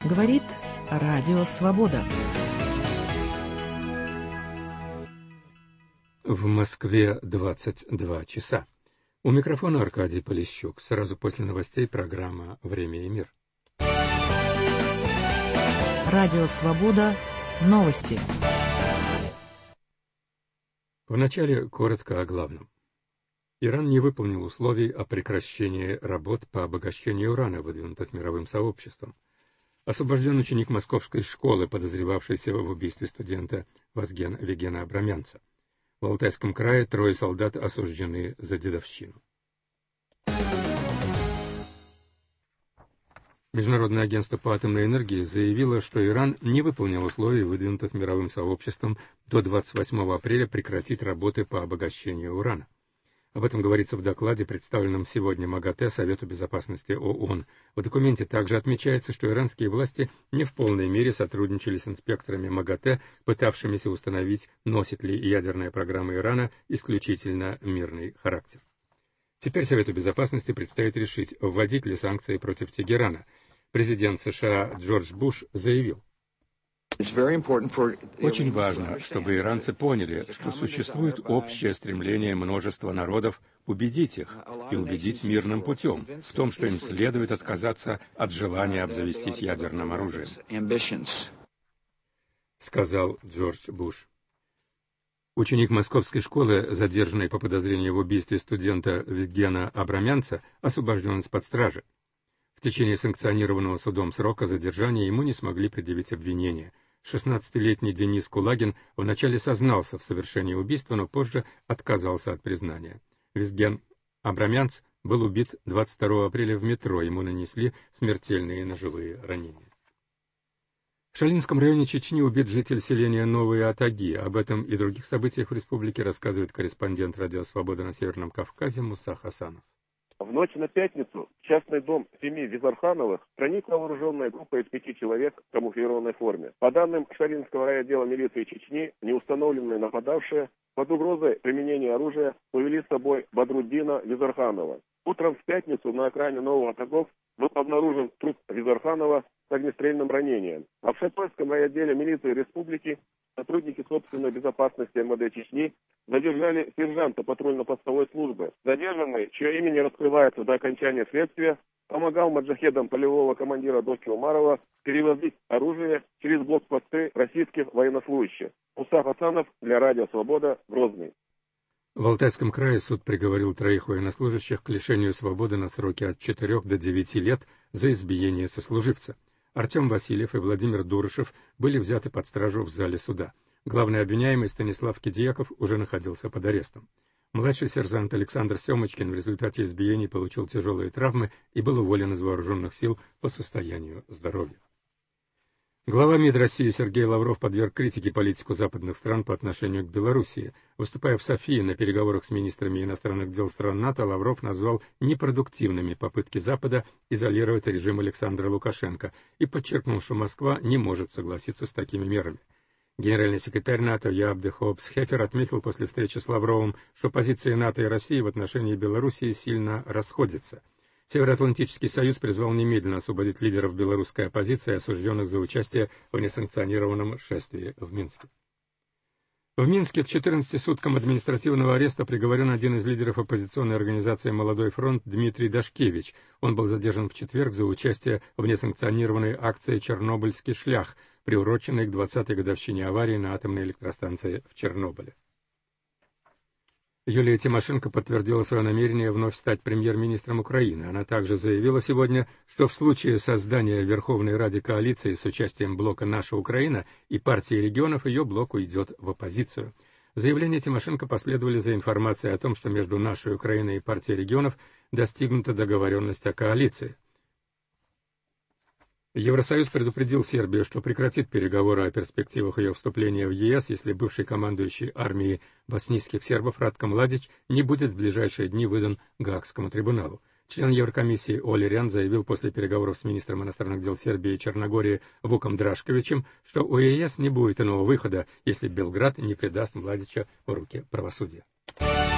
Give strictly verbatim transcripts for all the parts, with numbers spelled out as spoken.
Говорит Радио Свобода. В Москве двадцать два часа. У микрофона Аркадий Полищук. Сразу после новостей программа «Время и мир». Радио Свобода. Новости. Вначале коротко о главном. Иран не выполнил условий о прекращении работ по обогащению урана, выдвинутых мировым сообществом. Освобожден ученик московской школы, подозревавшийся в убийстве студента Вазген Вигена Абрамянца. В Алтайском крае трое солдат осуждены за дедовщину. Международное агентство по атомной энергии заявило, что Иран не выполнил условий, выдвинутых мировым сообществом, до двадцать восьмого апреля прекратить работы по обогащению урана. Об этом говорится в докладе, представленном сегодня МАГАТЭ Совету безопасности ООН. В документе также отмечается, что иранские власти не в полной мере сотрудничали с инспекторами МАГАТЭ, пытавшимися установить, носит ли ядерная программа Ирана исключительно мирный характер. Теперь Совету безопасности предстоит решить, вводить ли санкции против Тегерана. Президент США Джордж Буш заявил: очень важно, чтобы иранцы поняли, что существует общее стремление множества народов убедить их и убедить мирным путем в том, что им следует отказаться от желания обзавестись ядерным оружием, сказал Джордж Буш. Ученик московской школы, задержанный по подозрению в убийстве студента Визгена Абрамянца, освобожден из-под стражи. В течение санкционированного судом срока задержания ему не смогли предъявить обвинения. шестнадцатилетний Денис Кулагин вначале сознался в совершении убийства, но позже отказался от признания. Визген Абрамянц был убит двадцать второго апреля в метро, ему нанесли смертельные ножевые ранения. В Шалинском районе Чечни убит житель селения Новые Атаги. Об этом и других событиях в республике рассказывает корреспондент Радио Свобода на Северном Кавказе Муса Хасанов. В ночь на пятницу в частный дом семьи Визархановых проникла вооруженная группа из пяти человек в камуфлированной форме. По данным Шаринского райотдела милиции Чечни, неустановленные нападавшие под угрозой применения оружия повели с собой Бадруддина Визарханова. Утром в пятницу на окраине Нового Атагов был обнаружен труп Визарханова с огнестрельным ранением. А в Шатойском райотделе милиции республики сотрудники собственной безопасности эм вэ дэ Чечни задержали сержанта патрульно-постовой службы. Задержанный, чье имя не раскрывается до окончания следствия, помогал маджахедам полевого командира Доки Умарова перевозить оружие через блокпосты российских военнослужащих. Муса Хасанов для Радио Свобода, Грозный. В Алтайском крае суд приговорил троих военнослужащих к лишению свободы на сроки от четырёх до девяти лет за избиение сослуживца. Артем Васильев и Владимир Дурышев были взяты под стражу в зале суда. Главный обвиняемый Станислав Кидьяков уже находился под арестом. Младший сержант Александр Семочкин в результате избиений получил тяжелые травмы и был уволен из вооруженных сил по состоянию здоровья. Глава МИД России Сергей Лавров подверг критике политику западных стран по отношению к Белоруссии. Выступая в Софии на переговорах с министрами иностранных дел стран НАТО, Лавров назвал непродуктивными попытки Запада изолировать режим Александра Лукашенко и подчеркнул, что Москва не может согласиться с такими мерами. Генеральный секретарь НАТО Яап де Хоопс Хефер отметил после встречи с Лавровым, что позиции НАТО и России в отношении Белоруссии сильно расходятся. Североатлантический союз призвал немедленно освободить лидеров белорусской оппозиции, осужденных за участие в несанкционированном шествии в Минске. В Минске к четырнадцати суткам административного ареста приговорен один из лидеров оппозиционной организации «Молодой фронт» Дмитрий Дашкевич. Он был задержан в четверг за участие в несанкционированной акции «Чернобыльский шлях», приуроченной к двадцатой годовщине аварии на атомной электростанции в Чернобыле. Юлия Тимошенко подтвердила свое намерение вновь стать премьер-министром Украины. Она также заявила сегодня, что в случае создания Верховной Ради коалиции с участием блока «Наша Украина» и партии регионов ее блок уйдет в оппозицию. Заявления Тимошенко последовали за информацией о том, что между «Нашей Украиной» и партией регионов достигнута договоренность о коалиции. Евросоюз предупредил Сербию, что прекратит переговоры о перспективах ее вступления в е эс, если бывший командующий армией боснийских сербов Радко Младич не будет в ближайшие дни выдан Гаагскому трибуналу. Член Еврокомиссии Оли Рян заявил после переговоров с министром иностранных дел Сербии и Черногории Вуком Драшковичем, что у е эс не будет иного выхода, если Белград не предаст Младича в руки правосудия.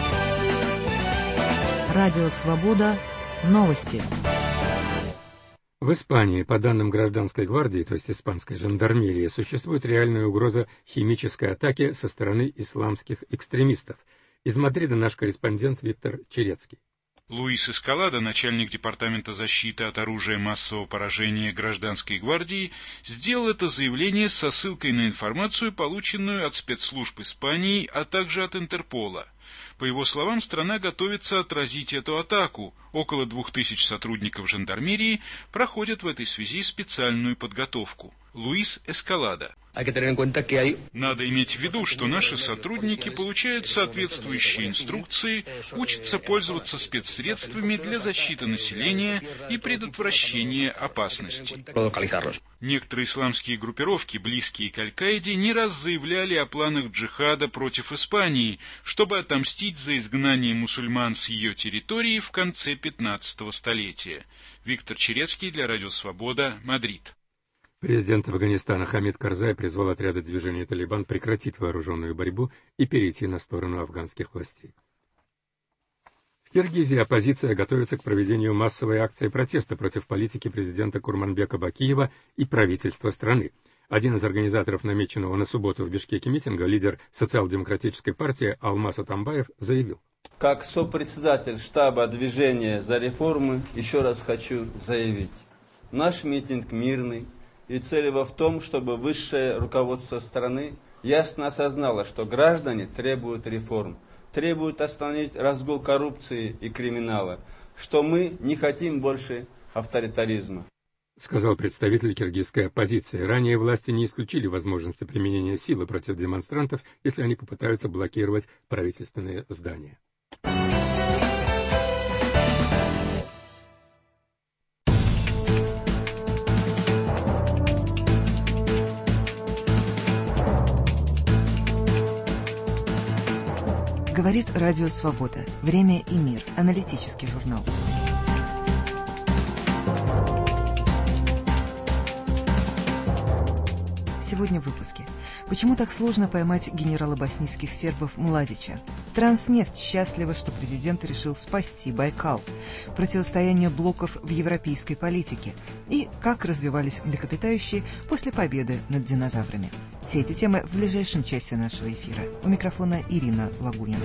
Радио Свобода. Новости. В Испании, по данным гражданской гвардии, то есть испанской жандармерии, существует реальная угроза химической атаки со стороны исламских экстремистов. Из Мадрида наш корреспондент Виктор Черецкий. Луис Эскалада, начальник департамента защиты от оружия массового поражения гражданской гвардии, сделал это заявление со ссылкой на информацию, полученную от спецслужб Испании, а также от Интерпола. По его словам, страна готовится отразить эту атаку. Около двух тысяч сотрудников жандармерии проходят в этой связи специальную подготовку. Луис Эскалада. Надо иметь в виду, что наши сотрудники получают соответствующие инструкции, учатся пользоваться спецсредствами для защиты населения и предотвращения опасностей. Некоторые исламские группировки, близкие к Аль-Каиде, не раз заявляли о планах джихада против Испании, чтобы отомстить за изгнание мусульман с ее территории в конце пятнадцатого столетия. Виктор Черецкий для Радио Свобода, Мадрид. Президент Афганистана Хамид Карзай призвал отряды движения «Талибан» прекратить вооруженную борьбу и перейти на сторону афганских властей. В Киргизии оппозиция готовится к проведению массовой акции протеста против политики президента Курманбека Бакиева и правительства страны. Один из организаторов намеченного на субботу в Бишкеке митинга, лидер социал-демократической партии Алмаз Атамбаев, заявил: «Как сопредседатель штаба движения за реформы еще раз хочу заявить. Наш митинг мирный, и цель его в том, чтобы высшее руководство страны ясно осознало, что граждане требуют реформ, требуют остановить разгул коррупции и криминала, что мы не хотим больше авторитаризма», сказал представитель киргизской оппозиции. Ранее власти не исключили возможности применения силы против демонстрантов, если они попытаются блокировать правительственные здания. Говорит Радио Свобода. Время и мир. Аналитический журнал. Сегодня в выпуске. Почему так сложно поймать генерала боснийских сербов Младича? Транснефть счастлива, что президент решил спасти Байкал. Противостояние блоков в европейской политике. И как развивались млекопитающие после победы над динозаврами. Все эти темы в ближайшем часе нашего эфира. У микрофона Ирина Лагунина.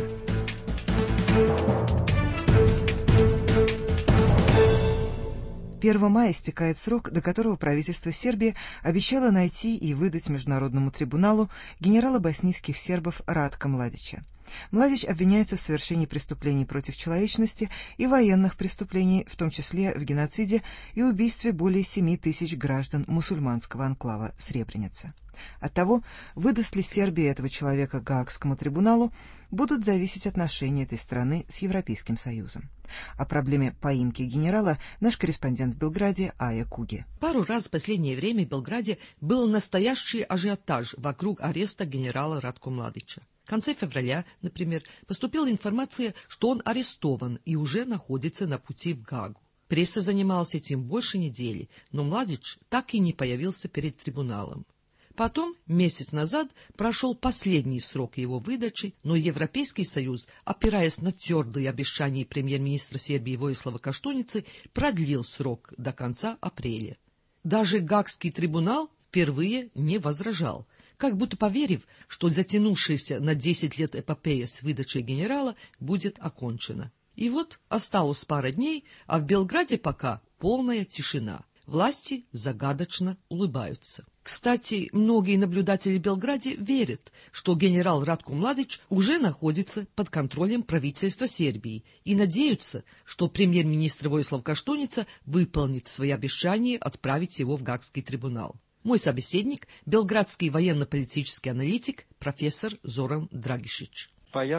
первого мая истекает срок, до которого правительство Сербии обещало найти и выдать Международному трибуналу генерала боснийских сербов Ратка Младича. Младич обвиняется в совершении преступлений против человечности и военных преступлений, в том числе в геноциде и убийстве более семи тысяч граждан мусульманского анклава Сребреница. От того, выдаст ли Сербия этого человека Гаагскому трибуналу, будут зависеть отношения этой страны с Европейским Союзом. О проблеме поимки генерала наш корреспондент в Белграде Ая Куги. Пару раз в последнее время в Белграде был настоящий ажиотаж вокруг ареста генерала Ратко Младича. В конце февраля, например, поступила информация, что он арестован и уже находится на пути в Гаагу. Пресса занималась этим больше недели, но Младич так и не появился перед трибуналом. Потом, месяц назад, прошел последний срок его выдачи, но Европейский Союз, опираясь на твердые обещания премьер-министра Сербии Воислава Каштуницы, продлил срок до конца апреля. Даже Гаагский трибунал впервые не возражал, как будто поверив, что затянувшаяся на десять лет эпопея с выдачей генерала будет окончена. И вот осталось пара дней, а в Белграде пока полная тишина. Власти загадочно улыбаются. Кстати, многие наблюдатели в Белграде верят, что генерал Ратко Младич уже находится под контролем правительства Сербии и надеются, что премьер-министр Воислав Каштуница выполнит свои обещания отправить его в Гаагский трибунал. Мой собеседник – белградский военно-политический аналитик профессор Зоран Драгишич. Я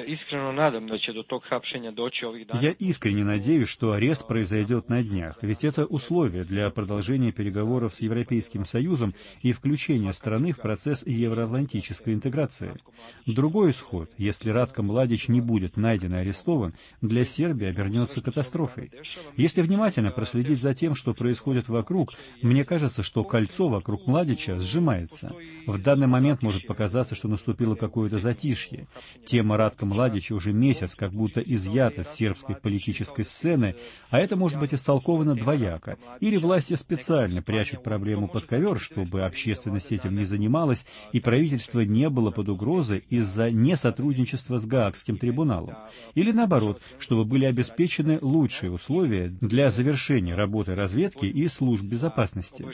искренне надеюсь, что арест произойдет на днях, ведь это условие для продолжения переговоров с Европейским Союзом и включения страны в процесс евроатлантической интеграции. Другой исход, если Ратко Младич не будет найден и арестован, для Сербии обернется катастрофой. Если внимательно проследить за тем, что происходит вокруг, мне кажется, что кольцо вокруг Младича сжимается. В данный момент может показаться, что наступило какое-то затишье. Тема Ratka Mladića уже месяц как будто изъята с сербской политической сцены, а это может быть истолковано двояко. Или власти специально прячут проблему под ковер, чтобы общественность этим не занималась, и правительство не было под угрозой из-за несотрудничества с Гаагским трибуналом. Или наоборот, чтобы были обеспечены лучшие условия для завершения работы разведки и служб безопасности.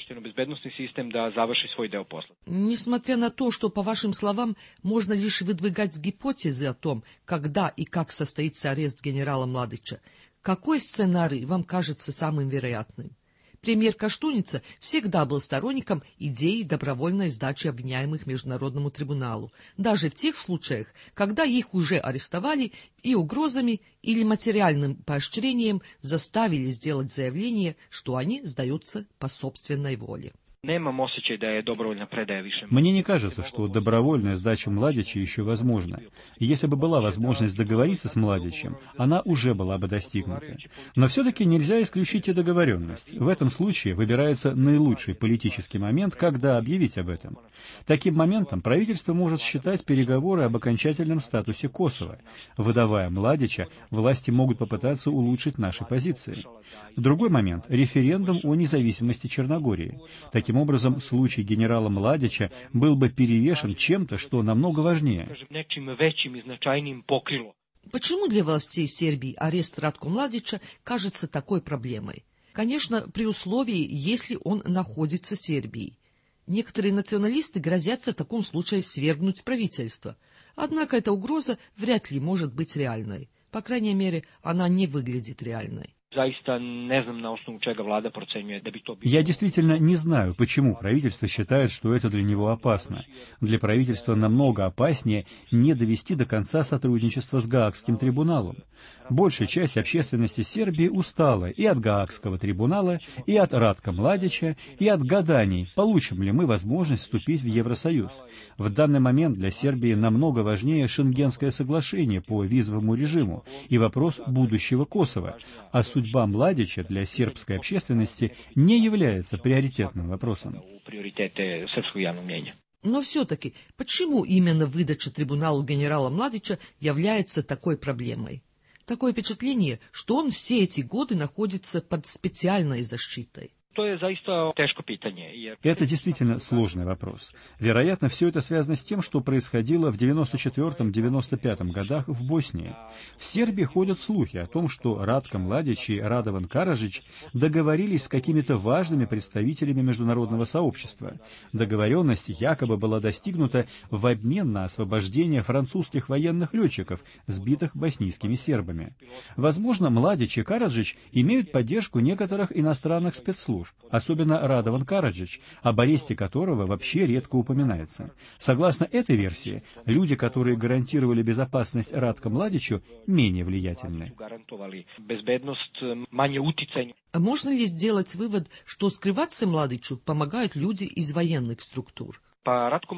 Несмотря на то, что, по вашим словам, можно лишь выдвигать гипотезы о том, когда и как состоится арест генерала Младича, какой сценарий вам кажется самым вероятным? Премьер Каштуница всегда был сторонником идеи добровольной сдачи обвиняемых Международному трибуналу, даже в тех случаях, когда их уже арестовали и угрозами или материальным поощрением заставили сделать заявление, что они сдаются по собственной воле. Мне не кажется, что добровольная сдача Младича еще возможна. Если бы была возможность договориться с Младичем, она уже была бы достигнута. Но все-таки нельзя исключить и договоренность. В этом случае выбирается наилучший политический момент, когда объявить об этом. Таким моментом правительство может считать переговоры об окончательном статусе Косово. Выдавая Младича, власти могут попытаться улучшить наши позиции. Другой момент – референдум о независимости Черногории. Таким образом, случай генерала Младича был бы перевешен чем-то, что намного важнее. Почему для властей Сербии арест Ратко Младича кажется такой проблемой? Конечно, при условии, если он находится в Сербии. Некоторые националисты грозятся в таком случае свергнуть правительство. Однако эта угроза вряд ли может быть реальной. По крайней мере, она не выглядит реальной. Я действительно не знаю, почему правительство считает, что это для него опасно. Для правительства намного опаснее не довести до конца сотрудничество с Гаагским трибуналом. Большая часть общественности Сербии устала и от Гаагского трибунала, и от Ратка Младича, и от гаданий, получим ли мы возможность вступить в Евросоюз. В данный момент для Сербии намного важнее Шенгенское соглашение по визовому режиму и вопрос будущего Косово, а судьба Младича для сербской общественности не является приоритетным вопросом. Но все-таки, почему именно выдача трибуналу генерала Младича является такой проблемой? Такое впечатление, что он все эти годы находится под специальной защитой. Это действительно сложный вопрос. Вероятно, все это связано с тем, что происходило в девяносто четвёртом — девяносто пятом годах в Боснии. В Сербии ходят слухи о том, что Ратко Младич и Радован Караджич договорились с какими-то важными представителями международного сообщества. Договоренность якобы была достигнута в обмен на освобождение французских военных летчиков, сбитых боснийскими сербами. Возможно, Младич и Караджич имеют поддержку некоторых иностранных спецслужб, особенно Радован Караджич, об аресте которого вообще редко упоминается. Согласно этой версии, люди, которые гарантировали безопасность Ратко Младичу, менее влиятельны. Можно ли сделать вывод, что скрываться Младичу помогают люди из военных структур? Ратко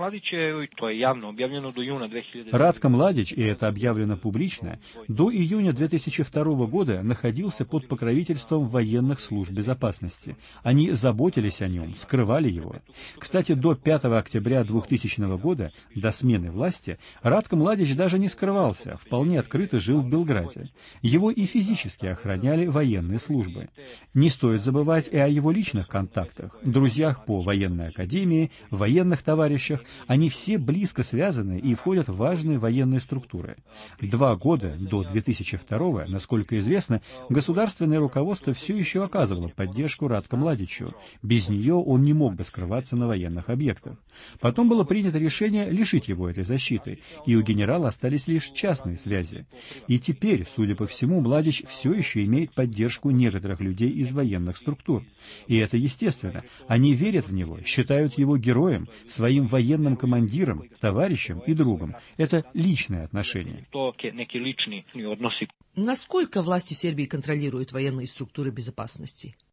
Младич, и это объявлено публично, до июня две тысячи второго года находился под покровительством военных служб безопасности. Они заботились о нем, скрывали его. Кстати, до пятого октября двухтысячного года, до смены власти, Ратко Младич даже не скрывался, вполне открыто жил в Белграде. Его и физически охраняли военные службы. Не стоит забывать и о его личных контактах, друзьях по военной академии, военных товарищах, они все близко связаны и входят в важные военные структуры. Два года до две тысячи второго, насколько известно, государственное руководство все еще оказывало поддержку Ратко Младичу. Без нее он не мог бы скрываться на военных объектах. Потом было принято решение лишить его этой защиты, и у генерала остались лишь частные связи. И теперь, судя по всему, Младич все еще имеет поддержку некоторых людей из военных структур. И это естественно. Они верят в него, считают его героем, своим военным командиром, товарищем и другом. Это личное отношение. Насколько власти Сербии контролируют военные структуры безопасности?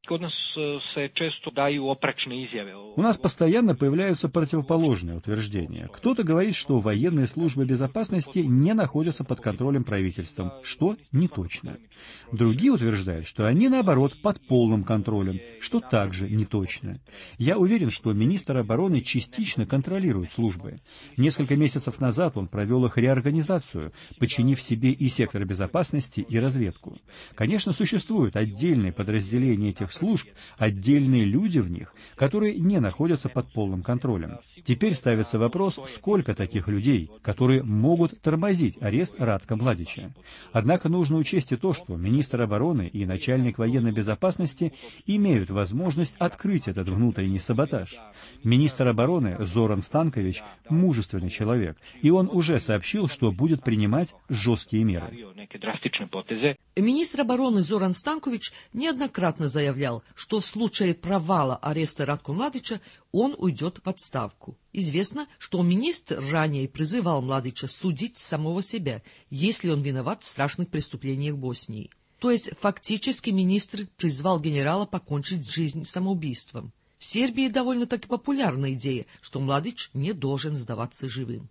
У нас постоянно появляются противоположные утверждения. Кто-то говорит, что военные службы безопасности не находятся под контролем правительством, что не точно. Другие утверждают, что они, наоборот, под полным контролем, что также не точно. Я уверен, что министр обороны частично контролирует службы. Несколько месяцев назад он провел их реорганизацию, подчинив себе и сектор безопасности, и разведку. Конечно, существуют отдельные подразделения этих служб, отдельные люди в них, которые не находятся под полным контролем. Теперь ставится вопрос, сколько таких людей, которые могут тормозить арест Радка Младича. Однако нужно учесть и то, что министр обороны и начальник военной безопасности имеют возможность открыть этот внутренний саботаж. Министр обороны Зоран Станкович – мужественный человек, и он уже сообщил, что будет принимать жесткие меры. Министр обороны Зоран Станкович неоднократно заявлял, что в случае провала ареста Радка Младича он уйдет в отставку. Известно, что министр ранее призывал Младича судить самого себя, если он виноват в страшных преступлениях Боснии. То есть фактически министр призвал генерала покончить жизнь самоубийством. В Сербии довольно-таки популярна идея, что Младич не должен сдаваться живым.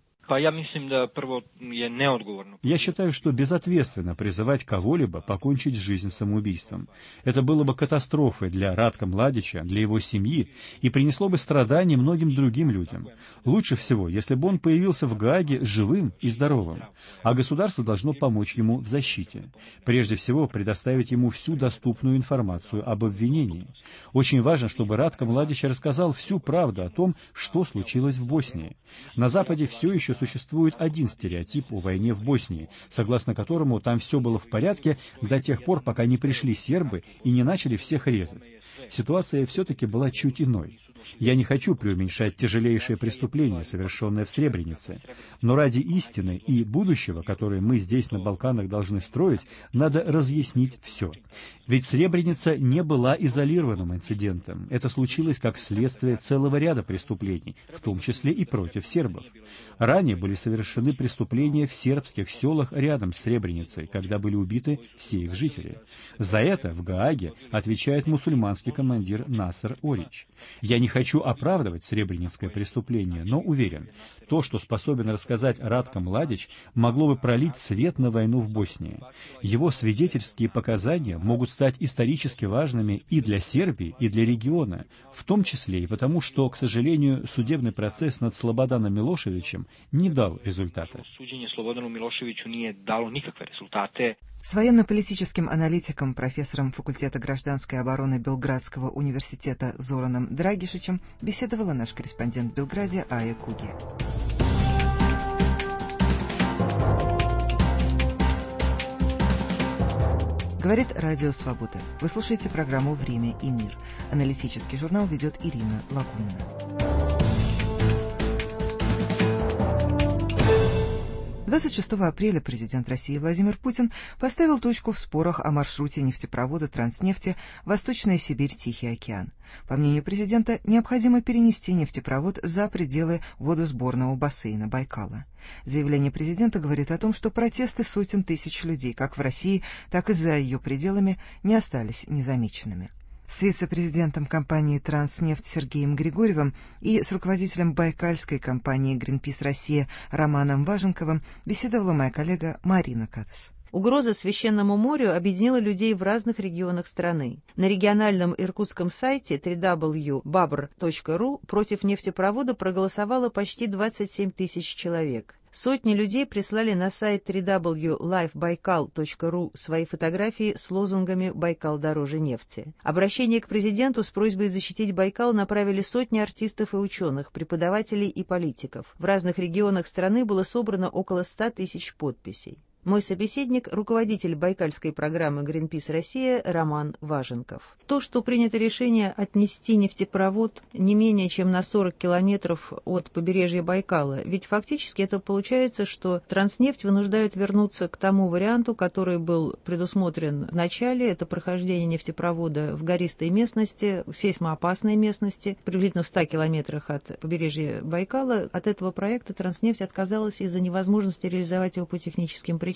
Я считаю, что безответственно призывать кого-либо покончить жизнь самоубийством. Это было бы катастрофой для Радка Младича, для его семьи, и принесло бы страдания многим другим людям. Лучше всего, если бы он появился в Гааге живым и здоровым, а государство должно помочь ему в защите. Прежде всего, предоставить ему всю доступную информацию об обвинении. Очень важно, чтобы Радка Младич рассказал всю правду о том, что случилось в Боснии. На Западе все еще существует один стереотип о войне в Боснии, согласно которому там все было в порядке до тех пор, пока не пришли сербы и не начали всех резать. Ситуация все-таки была чуть иной. Я не хочу преуменьшать тяжелейшее преступление, совершенное в Сребренице, но ради истины и будущего, которое мы здесь на Балканах должны строить, надо разъяснить все. Ведь Сребреница не была изолированным инцидентом. Это случилось как следствие целого ряда преступлений, в том числе и против сербов. Ранее были совершены преступления в сербских селах рядом с Сребреницей, когда были убиты все их жители. За это в Гааге отвечает мусульманский командир Насер Орич. Я не хочу оправдывать сребреницкое преступление, но уверен, то, что способен рассказать Радко Младич, могло бы пролить свет на войну в Боснии. Его свидетельские показания могут стать исторически важными и для Сербии, и для региона, в том числе и потому, что, к сожалению, судебный процесс над Слободаном Милошевичем не дал результата. С военно-политическим аналитиком, профессором факультета гражданской обороны Белградского университета Зораном Драгишичем беседовала наш корреспондент в Белграде Ая Куги. Говорит Радио Свобода. Вы слушаете программу «Время и мир». Аналитический журнал ведет Ирина Лагунина. двадцать шестого апреля президент России Владимир Путин поставил точку в спорах о маршруте нефтепровода «Транснефти» Восточная Сибирь, Тихий океан. По мнению президента, необходимо перенести нефтепровод за пределы водосборного бассейна Байкала. Заявление президента говорит о том, что протесты сотен тысяч людей, как в России, так и за ее пределами, не остались незамеченными. С вице-президентом компании «Транснефть» Сергеем Григорьевым и с руководителем байкальской компании «Гринпис Россия» Романом Важенковым беседовала моя коллега Марина Катас. Угроза священному морю объединила людей в разных регионах страны. На региональном иркутском сайте дабл ю дабл ю дабл ю точка бабр точка ру против нефтепровода проголосовало почти двадцать семь тысяч человек. Сотни людей прислали на сайт дабл ю дабл ю дабл ю точка лайф байкал точка ру свои фотографии с лозунгами «Байкал дороже нефти». Обращение к президенту с просьбой защитить Байкал направили сотни артистов и ученых, преподавателей и политиков. В разных регионах страны было собрано около ста тысяч подписей. Мой собеседник – руководитель байкальской программы «Гринпис Россия» Роман Важенков. То, что принято решение отнести нефтепровод не менее чем на сорок километров от побережья Байкала, ведь фактически это получается, что Транснефть вынуждают вернуться к тому варианту, который был предусмотрен в начале, это прохождение нефтепровода в гористой местности, в сейсмоопасной местности, приблизительно в ста километрах от побережья Байкала. От этого проекта Транснефть отказалась из-за невозможности реализовать его по техническим причинам.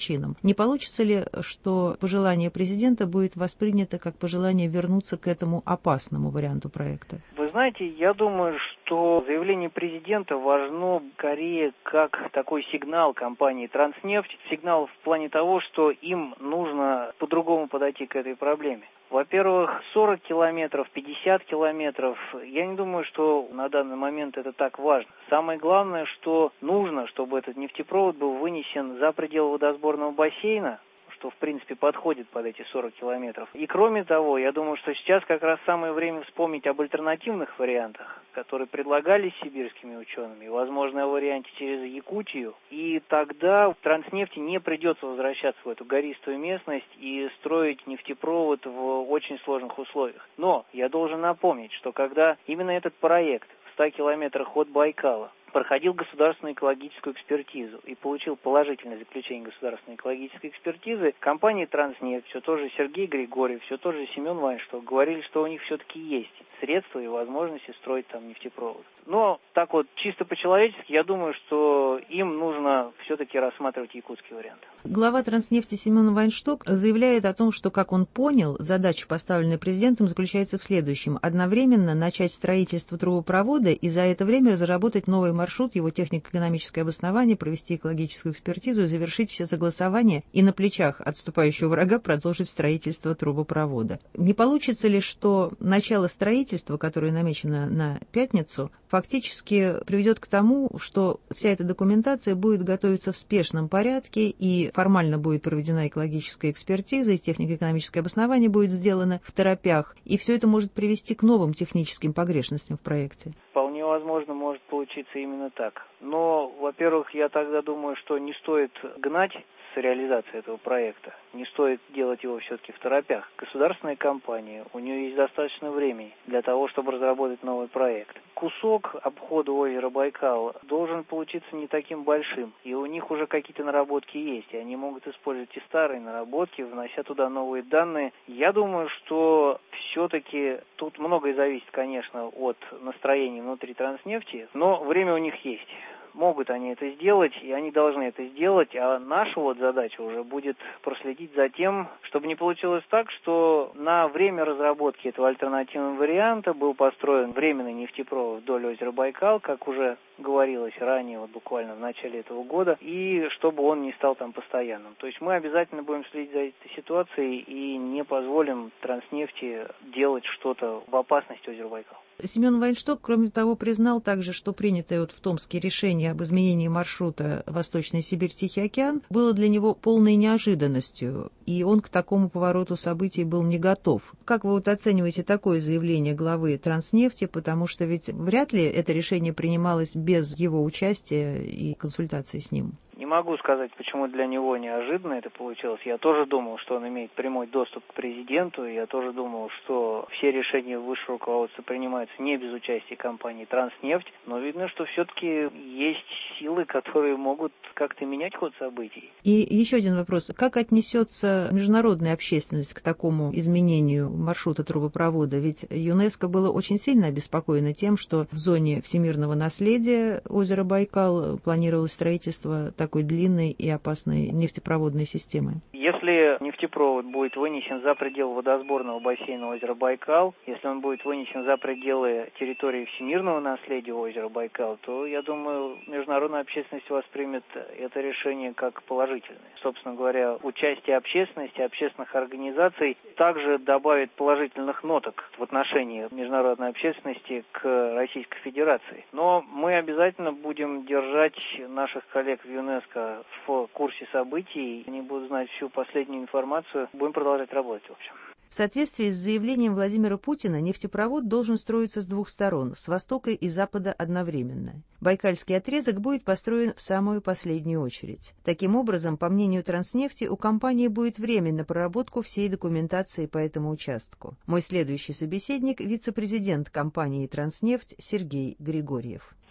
причинам. Не получится ли, что пожелание президента будет воспринято как пожелание вернуться к этому опасному варианту проекта? Вы знаете, я думаю, что заявление президента важно скорее как такой сигнал компании «Транснефть», сигнал в плане того, что им нужно по-другому подойти к этой проблеме. Во-первых, сорок километров, пятьдесят километров, я не думаю, что на данный момент это так важно. Самое главное, что нужно, чтобы этот нефтепровод был вынесен за пределы водосборного бассейна, что, в принципе, подходит под эти сорок километров. И кроме того, я думаю, что сейчас как раз самое время вспомнить об альтернативных вариантах, которые предлагались сибирскими учеными, возможно, о варианте через Якутию. И тогда Транснефти не придется возвращаться в эту гористую местность и строить нефтепровод в очень сложных условиях. Но я должен напомнить, что когда именно этот проект в ста километрах от Байкала проходил государственную экологическую экспертизу и получил положительное заключение государственной экологической экспертизы, компания «Транснефть», все тот же Сергей Григорьев, все тот же Семен Вайншток говорили, что у них все-таки есть средства и возможности строить там нефтепровод. Но так вот, чисто по-человечески, я думаю, что им нужно все-таки рассматривать якутский вариант. Глава «Транснефти» Семен Вайншток заявляет о том, что, как он понял, задача, поставленная президентом, заключается в следующем. Одновременно начать строительство трубопровода и за это время разработать новый маршрут, его технико-экономическое обоснование, провести экологическую экспертизу и завершить все согласования и на плечах отступающего врага продолжить строительство трубопровода. Не получится ли, что начало строительства, которое намечено на пятницу, фактически приведет к тому, что вся эта документация будет готовиться в спешном порядке и формально будет проведена экологическая экспертиза, и технико-экономическое обоснование будет сделано второпях, и все это может привести к новым техническим погрешностям в проекте? Вполне возможно, может получиться именно так. Но, во-первых, я тогда думаю, что не стоит гнать с реализацией этого проекта. Не стоит делать его все-таки в торопях. Государственная компания, у нее есть достаточно времени для того, чтобы разработать новый проект. Кусок обхода озера Байкал должен получиться не таким большим. И у них уже какие-то наработки есть. И они могут использовать и старые наработки, внося туда новые данные. Я думаю, что все-таки тут многое зависит, конечно, от настроения внутри Транснефти, но время у них есть. Могут они это сделать, и они должны это сделать, а наша вот задача уже будет проследить за тем, чтобы не получилось так, что на время разработки этого альтернативного варианта был построен временный нефтепровод вдоль озера Байкал, как уже говорилось ранее, вот буквально в начале этого года, и чтобы он не стал там постоянным. То есть мы обязательно будем следить за этой ситуацией и не позволим Транснефти делать что-то в опасности озера Байкал. Семен Вайншток, кроме того, признал также, что принятое вот в Томске решение об изменении маршрута Восточная Сибирь-Тихий океан было для него полной неожиданностью, и он к такому повороту событий был не готов. Как вы вот оцениваете такое заявление главы Транснефти, потому что ведь вряд ли это решение принималось без его участия и консультации с ним? Не могу сказать, почему для него неожиданно это получилось. Я тоже думал, что он имеет прямой доступ к президенту, и я тоже думал, что все решения высшего руководства принимаются не без участия компании «Транснефть», но видно, что все-таки есть силы, которые могут как-то менять ход событий. И еще один вопрос. Как отнесется международная общественность к такому изменению маршрута трубопровода? Ведь ЮНЕСКО было очень сильно обеспокоено тем, что в зоне всемирного наследия озера Байкал планировалось строительство такой длинной и опасной нефтепроводной системы. Если нефтепровод будет вынесен за пределы водосборного бассейна озера Байкал, если он будет вынесен за пределы территории всемирного наследия озера Байкал, то, я думаю, международная общественность воспримет это решение как положительное. Собственно говоря, участие общественности, общественных организаций также добавит положительных ноток в отношении международной общественности к Российской Федерации. Но мы обязательно будем держать наших коллег в ЮНЕСКО в курсе событий, они будут знать всю последнюю информацию. Будем продолжать работать, в общем. В соответствии с заявлением Владимира Путина, нефтепровод должен строиться с двух сторон, с востока и запада одновременно. Байкальский отрезок будет построен в самую последнюю очередь. Таким образом, по мнению Транснефти, у компании будет время на проработку всей документации по этому участку. Мой следующий собеседник – вице-президент компании «Транснефть» Сергей Григорьев.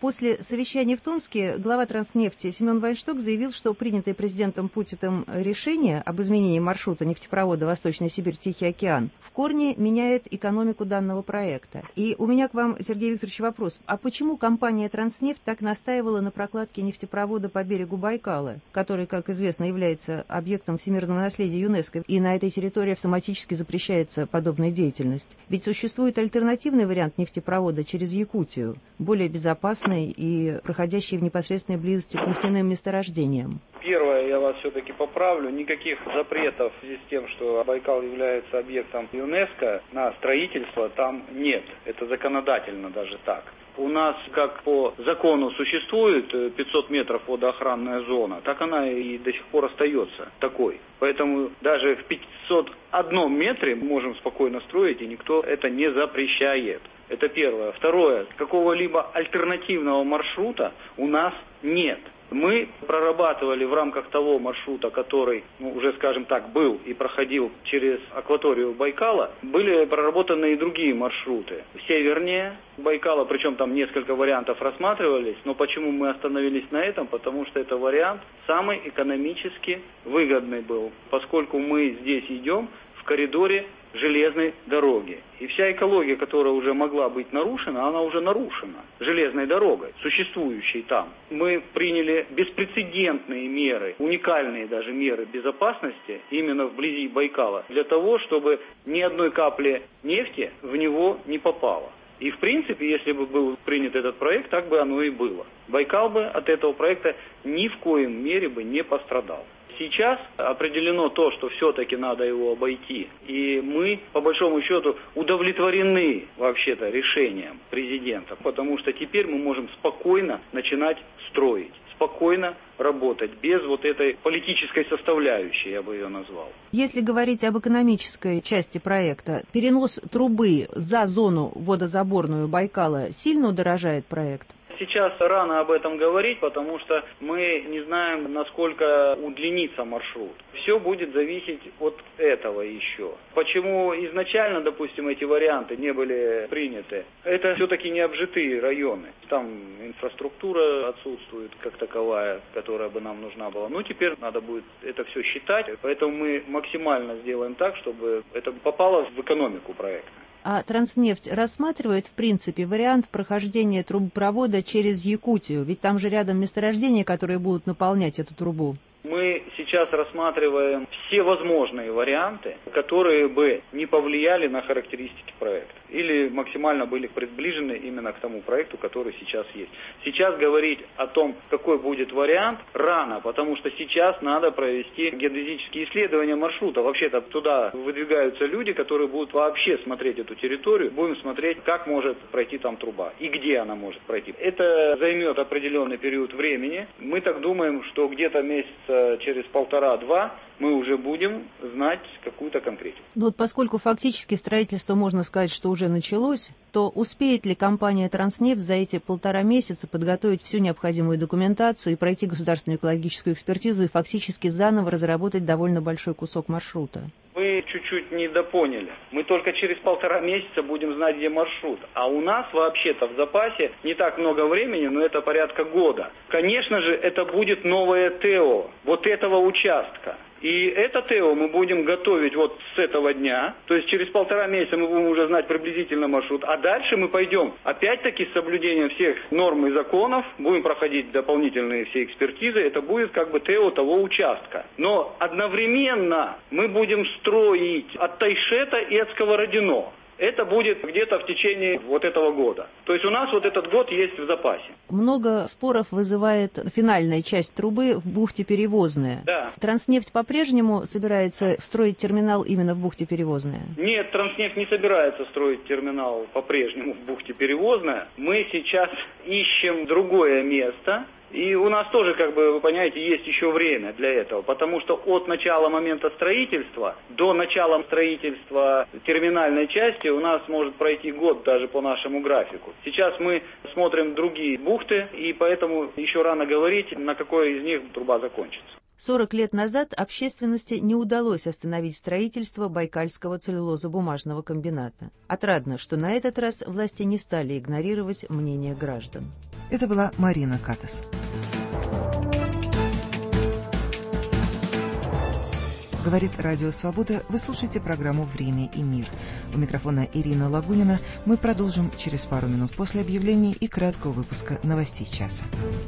После совещания в Томске глава Транснефти Семен Вайншток заявил, что принятое президентом Путиным решение об изменении маршрута нефтепровода Восточная Сибирь-Тихий океан в корне меняет экономику данного проекта. И у меня к вам, Сергей Викторович, вопрос. А почему компания Транснефть так настаивала на прокладке нефтепровода по берегу Байкала, который, как известно, является объектом всемирного наследия ЮНЕСКО, и на этой территории автоматически запрещается подобная деятельность? Ведь существует альтернативный вариант нефтепровода через Якутию, более безопасный и проходящий в непосредственной близости к нефтяным месторождениям. Первое, я вас все-таки поправлю, никаких запретов в связи с тем, что Байкал является объектом ЮНЕСКО на строительство там нет. Это законодательно даже так. У нас, как по закону существует пятьсот метров водоохранная зона, так она и до сих пор остается такой. Поэтому даже в пятьсот одном метре мы можем спокойно строить, и никто это не запрещает. Это первое. Второе. Какого-либо альтернативного маршрута у нас нет. Мы прорабатывали в рамках того маршрута, который, ну, уже, скажем так, был и проходил через акваторию Байкала, были проработаны и другие маршруты. Севернее Байкала, причем там несколько вариантов рассматривались, но почему мы остановились на этом? Потому что это вариант самый экономически выгодный был, поскольку мы здесь идем в коридоре железной дороги. И вся экология, которая уже могла быть нарушена, она уже нарушена железной дорогой, существующей там. Мы приняли беспрецедентные меры, уникальные даже меры безопасности именно вблизи Байкала, для того, чтобы ни одной капли нефти в него не попало. И в принципе, если бы был принят этот проект, так бы оно и было. Байкал бы от этого проекта ни в коем мере бы не пострадал. Сейчас определено то, что все-таки надо его обойти. И мы, по большому счету, удовлетворены вообще-то решением президента. Потому что теперь мы можем спокойно начинать строить, спокойно работать, без вот этой политической составляющей, я бы ее назвал. Если говорить об экономической части проекта, перенос трубы за зону водозаборную Байкала сильно удорожает проект? Сейчас рано об этом говорить, потому что мы не знаем, насколько удлинится маршрут. Все будет зависеть от этого еще. Почему изначально, допустим, эти варианты не были приняты? Это все-таки не обжитые районы. Там инфраструктура отсутствует как таковая, которая бы нам нужна была. Ну, теперь надо будет это все считать, поэтому мы максимально сделаем так, чтобы это попало в экономику проекта. А Транснефть рассматривает, в принципе, вариант прохождения трубопровода через Якутию? Ведь там же рядом месторождения, которые будут наполнять эту трубу. Мы сейчас рассматриваем все возможные варианты, которые бы не повлияли на характеристики проекта или максимально были приближены именно к тому проекту, который сейчас есть. Сейчас говорить о том, какой будет вариант, рано, потому что сейчас надо провести геодезические исследования маршрута. Вообще-то туда выдвигаются люди, которые будут вообще смотреть эту территорию, будем смотреть, как может пройти там труба и где она может пройти. Это займет определенный период времени. Мы так думаем, что где-то месяца через полтора-два мы уже будем знать какую-то конкретику. Ну вот поскольку фактически строительство, можно сказать, что уже началось, то успеет ли компания «Транснефть» за эти полтора месяца подготовить всю необходимую документацию и пройти государственную экологическую экспертизу и фактически заново разработать довольно большой кусок маршрута? Вы чуть-чуть недопоняли. Мы только через полтора месяца будем знать, где маршрут. А у нас вообще-то в запасе не так много времени, но это порядка года. Конечно же, это будет новое ТЭО вот этого участка. И это ТЭО мы будем готовить вот с этого дня, то есть через полтора месяца мы будем уже знать приблизительно маршрут, а дальше мы пойдем опять-таки с соблюдением всех норм и законов, будем проходить дополнительные все экспертизы, это будет как бы ТЭО того участка. Но одновременно мы будем строить от Тайшета и от Сковородино. Это будет где-то в течение вот этого года. То есть у нас вот этот год есть в запасе. Много споров вызывает финальная часть трубы в бухте Перевозная. Да. Транснефть по-прежнему собирается строить терминал именно в бухте Перевозная? Нет, Транснефть не собирается строить терминал по-прежнему в бухте Перевозная. Мы сейчас ищем другое место. И у нас тоже, как бы, вы понимаете, есть еще время для этого, потому что от начала момента строительства до начала строительства терминальной части у нас может пройти год даже по нашему графику. Сейчас мы смотрим другие бухты, и поэтому еще рано говорить, на какой из них труба закончится. сорок лет назад общественности не удалось остановить строительство Байкальского целлюлозо-бумажного комбината. Отрадно, что на этот раз власти не стали игнорировать мнение граждан. Это была Марина Катас. Говорит Радио Свобода. Вы слушаете программу «Время и мир». У микрофона Ирина Лагунина. Мы продолжим через пару минут после объявлений и краткого выпуска новостей часа.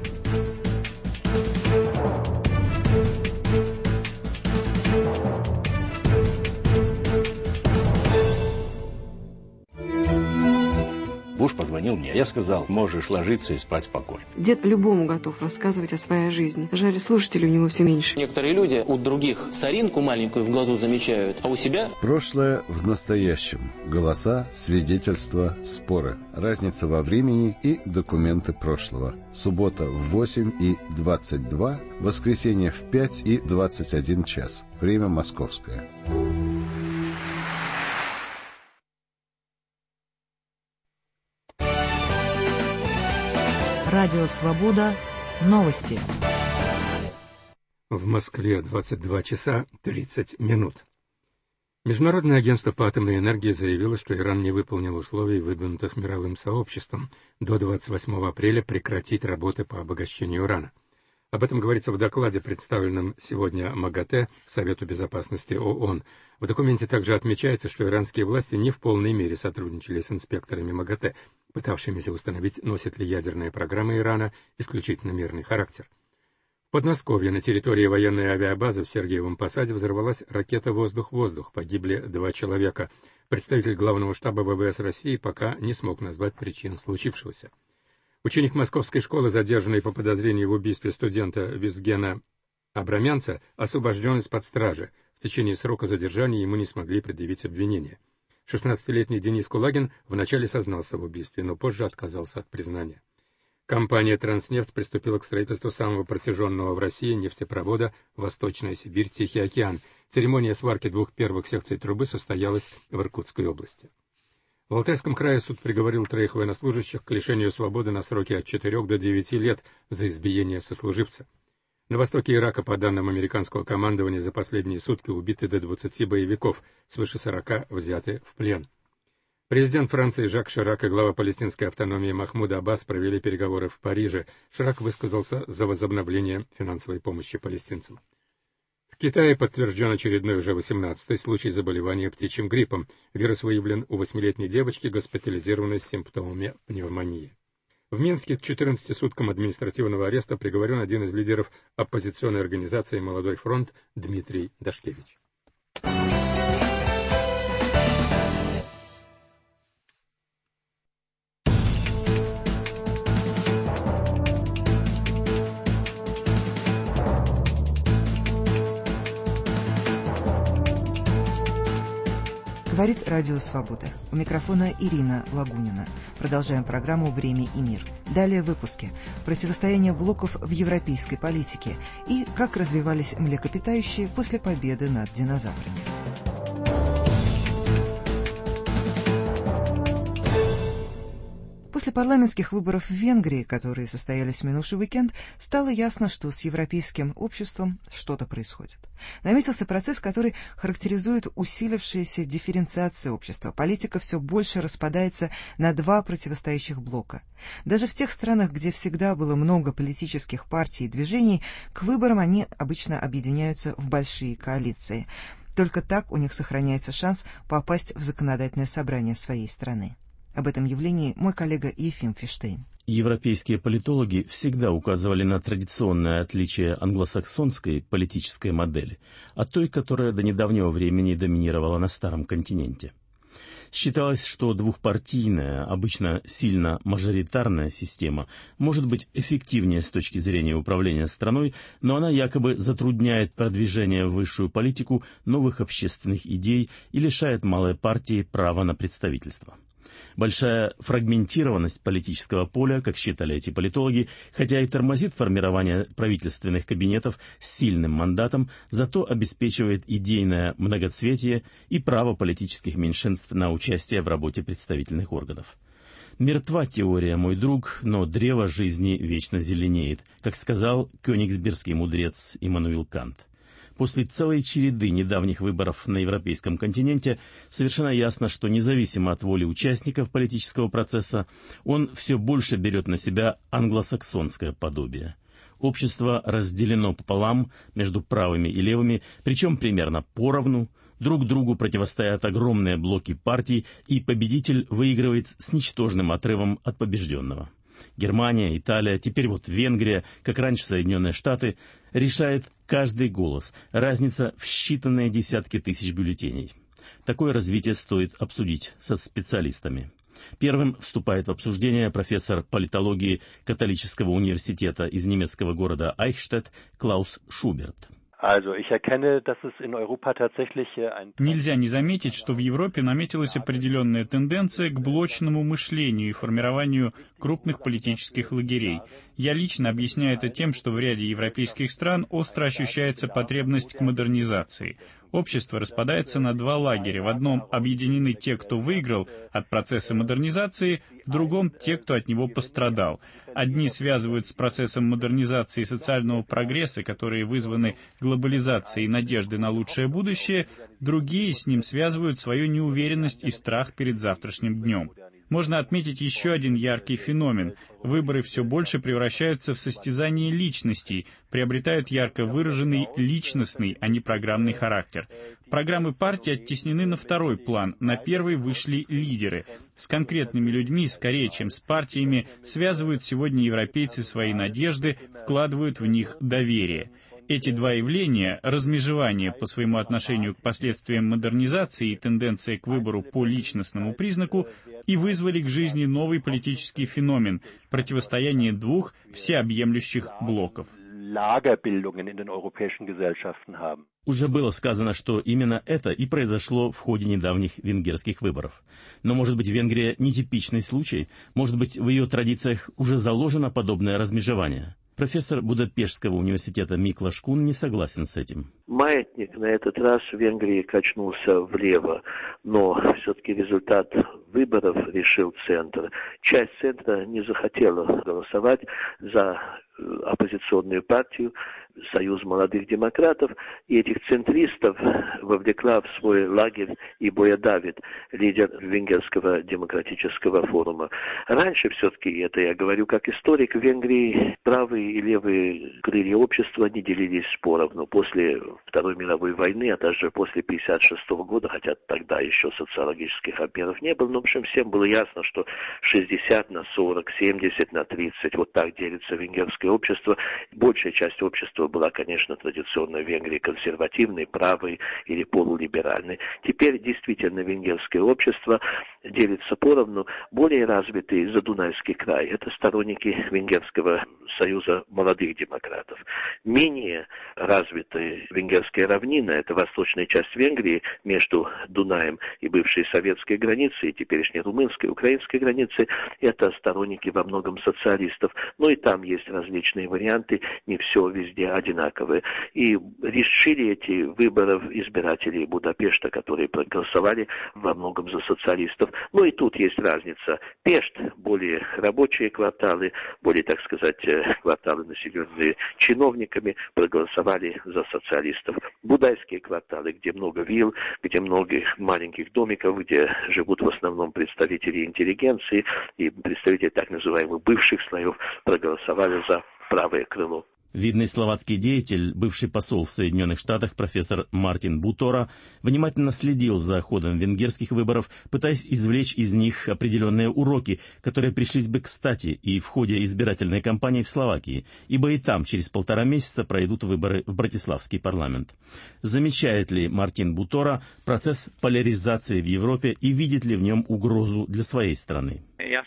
Буш позвонил мне. Я сказал, можешь ложиться и спать спокойно. Дед любому готов рассказывать о своей жизни. Жаль, слушателей у него все меньше. Некоторые люди у других соринку маленькую в глазу замечают, а у себя... Прошлое в настоящем. Голоса, свидетельства, споры. Разница во времени и документы прошлого. Суббота в восемь и двадцать два, воскресенье в пять и двадцать один час. Время московское. Радио «Свобода». Новости. В Москве двадцать два часа тридцать минут. Международное агентство по атомной энергии заявило, что Иран не выполнил условий, выдвинутых мировым сообществом, до двадцать восьмого апреля прекратить работы по обогащению урана. Об этом говорится в докладе, представленном сегодня МАГАТЭ, Совету безопасности ООН. В документе также отмечается, что иранские власти не в полной мере сотрудничали с инспекторами МАГАТЭ, пытавшимися установить, носит ли ядерная программа Ирана исключительно мирный характер. В Подмосковье на территории военной авиабазы в Сергиевом Посаде взорвалась ракета «Воздух-воздух». Погибли два человека. Представитель главного штаба ВВС России пока не смог назвать причин случившегося. Ученик московской школы, задержанный по подозрению в убийстве студента Визгена Абрамянца, освобожден из-под стражи. В течение срока задержания ему не смогли предъявить обвинение. шестнадцатилетний Денис Кулагин вначале сознался в убийстве, но позже отказался от признания. Компания «Транснефть» приступила к строительству самого протяженного в России нефтепровода «Восточная Сибирь, Тихий океан». Церемония сварки двух первых секций трубы состоялась в Иркутской области. В Алтайском крае суд приговорил троих военнослужащих к лишению свободы на сроки от четырёх до девяти лет за избиение сослуживца. На востоке Ирака, по данным американского командования, за последние сутки убиты до двадцати боевиков, свыше сорока взяты в плен. Президент Франции Жак Ширак и глава палестинской автономии Махмуд Аббас провели переговоры в Париже. Ширак высказался за возобновление финансовой помощи палестинцам. В Китае подтвержден очередной, уже восемнадцатый случай заболевания птичьим гриппом. Вирус выявлен у восьмилетней девочки, госпитализированной с симптомами пневмонии. В Минске к четырнадцати суткам административного ареста приговорен один из лидеров оппозиционной организации «Молодой фронт» Дмитрий Дашкевич. Говорит Радио Свобода. У микрофона Ирина Лагунина. Продолжаем программу «Время и мир». Далее в выпуске. Противостояние блоков в европейской политике и как развивались млекопитающие после победы над динозаврами. После парламентских выборов в Венгрии, которые состоялись в минувший уикенд, стало ясно, что с европейским обществом что-то происходит. Наметился процесс, который характеризует усилившаяся дифференциация общества. Политика все больше распадается на два противостоящих блока. Даже в тех странах, где всегда было много политических партий и движений, к выборам они обычно объединяются в большие коалиции. Только так у них сохраняется шанс попасть в законодательное собрание своей страны. Об этом явлении мой коллега Ефим Фиштейн. Европейские политологи всегда указывали на традиционное отличие англосаксонской политической модели от той, которая до недавнего времени доминировала на Старом континенте. Считалось, что двухпартийная, обычно сильно мажоритарная система может быть эффективнее с точки зрения управления страной, но она якобы затрудняет продвижение в высшую политику новых общественных идей и лишает малой партии права на представительство. Большая фрагментированность политического поля, как считали эти политологи, хотя и тормозит формирование правительственных кабинетов с сильным мандатом, зато обеспечивает идейное многоцветие и право политических меньшинств на участие в работе представительных органов. «Мертва теория, мой друг, но древо жизни вечно зеленеет», как сказал кёнигсбергский мудрец Иммануил Кант. После целой череды недавних выборов на европейском континенте совершенно ясно, что независимо от воли участников политического процесса, он все больше берет на себя англосаксонское подобие. Общество разделено пополам между правыми и левыми, причем примерно поровну, друг другу противостоят огромные блоки партий, и победитель выигрывает с ничтожным отрывом от побежденного. Германия, Италия, теперь вот Венгрия, как раньше Соединенные Штаты, решает каждый голос, разница в считанные десятки тысяч бюллетеней. Такое развитие стоит обсудить со специалистами. Первым вступает в обсуждение профессор политологии католического университета из немецкого города Айхштетт Клаус Шуберт. Нельзя не заметить, что в Европе наметилась определенная тенденция к блочному мышлению и формированию крупных политических лагерей. Я лично объясняю это тем, что в ряде европейских стран остро ощущается потребность к модернизации. Общество распадается на два лагеря. В одном объединены те, кто выиграл от процесса модернизации, в другом — те, кто от него пострадал. Одни связывают с процессом модернизации и социального прогресса, которые вызваны глобализацией и надеждой на лучшее будущее, другие с ним связывают свою неуверенность и страх перед завтрашним днем. Можно отметить еще один яркий феномен. Выборы все больше превращаются в состязание личностей, приобретают ярко выраженный личностный, а не программный характер. Программы партий оттеснены на второй план, на первый вышли лидеры. С конкретными людьми, скорее, чем с партиями, связывают сегодня европейцы свои надежды, вкладывают в них доверие. Эти два явления, размежевание по своему отношению к последствиям модернизации и тенденция к выбору по личностному признаку, и вызвали к жизни новый политический феномен – противостояние двух всеобъемлющих блоков. Уже было сказано, что именно это и произошло в ходе недавних венгерских выборов. Но, может быть, Венгрия нетипичный случай? Может быть, в ее традициях уже заложено подобное размежевание? Профессор Будапештского университета Миклаш Кун не согласен с этим. Маятник на этот раз в Венгрии качнулся влево, но все-таки результат выборов решил центр. Часть центра не захотела голосовать за оппозиционную партию «Союз молодых демократов», и этих центристов вовлекла в свой лагерь и Боядавид, лидер Венгерского демократического форума. Раньше все-таки, это я говорю как историк, в Венгрии правые и левые крылья общества не делились поровну. После Второй мировой войны, а даже после тысяча девятьсот пятьдесят шестого года, хотя тогда еще социологических обменов не было, но в общем всем было ясно, что шестьдесят на сорок, семьдесят на тридцать, вот так делится венгерское общество. Большая часть общества была, конечно, традиционно в Венгрии консервативной, правой или полулиберальной. Теперь действительно венгерское общество делится поровну. Более развитый Задунайский край — это сторонники Венгерского союза молодых демократов. Менее развитая венгерская равнина — это восточная часть Венгрии между Дунаем и бывшей советской границей, и теперешней румынской, украинской границей. Это сторонники во многом социалистов. Но и там есть различные варианты, не все везде одинаковые. И решили эти выборы избиратели Будапешта, которые проголосовали во многом за социалистов. Ну и тут есть разница. Пешт — более рабочие кварталы, более, так сказать, кварталы, населенные чиновниками, проголосовали за социалистов. Будайские кварталы, где много вилл, где много маленьких домиков, где живут в основном представители интеллигенции и представители так называемых бывших слоев, проголосовали за правое крыло. Видный словацкий деятель, бывший посол в Соединенных Штатах профессор Мартин Бутора, внимательно следил за ходом венгерских выборов, пытаясь извлечь из них определенные уроки, которые пришлись бы кстати и в ходе избирательной кампании в Словакии, ибо и там через полтора месяца пройдут выборы в Братиславский парламент. Замечает ли Мартин Бутора процесс поляризации в Европе и видит ли в нем угрозу для своей страны?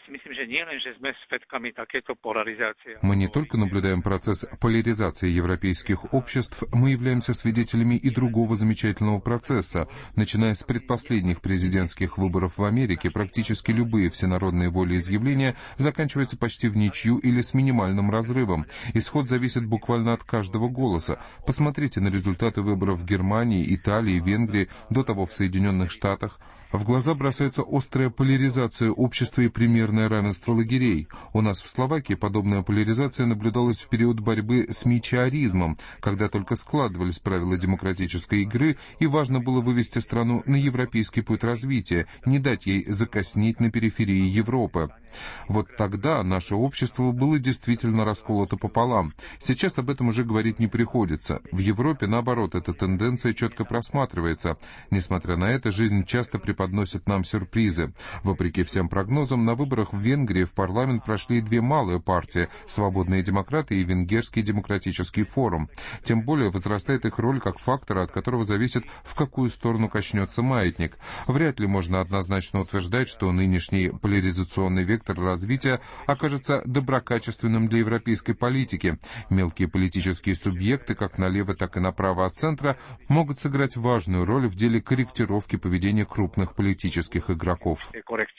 Мы не только наблюдаем процесс поляризации европейских обществ, мы являемся свидетелями и другого замечательного процесса. Начиная с предпоследних президентских выборов в Америке, практически любые всенародные волеизъявления заканчиваются почти в ничью или с минимальным разрывом. Исход зависит буквально от каждого голоса. Посмотрите на результаты выборов в Германии, Италии, Венгрии, до того в Соединенных Штатах. В глаза бросается острая поляризация общества и примерное равенство лагерей. У нас в Словакии подобная поляризация наблюдалась в период борьбы с мичиаризмом, когда только складывались правила демократической игры, и важно было вывести страну на европейский путь развития, не дать ей закоснеть на периферии Европы. Вот тогда наше общество было действительно расколото пополам. Сейчас об этом уже говорить не приходится. В Европе, наоборот, эта тенденция четко просматривается. Несмотря на это, жизнь часто преподносит нам сюрпризы. Вопреки всем прогнозам, на выборах в Венгрии в парламент прошли две малые партии – «Свободные демократы» и «Венгерский демократический форум». Тем более возрастает их роль как фактора, от которого зависит, в какую сторону качнется маятник. Вряд ли можно однозначно утверждать, что нынешний поляризационный вектор развития окажется доброкачественным для европейской политики. Мелкие политические субъекты, как налево, так и направо от центра, могут сыграть важную роль в деле корректировки поведения крупных политических игроков.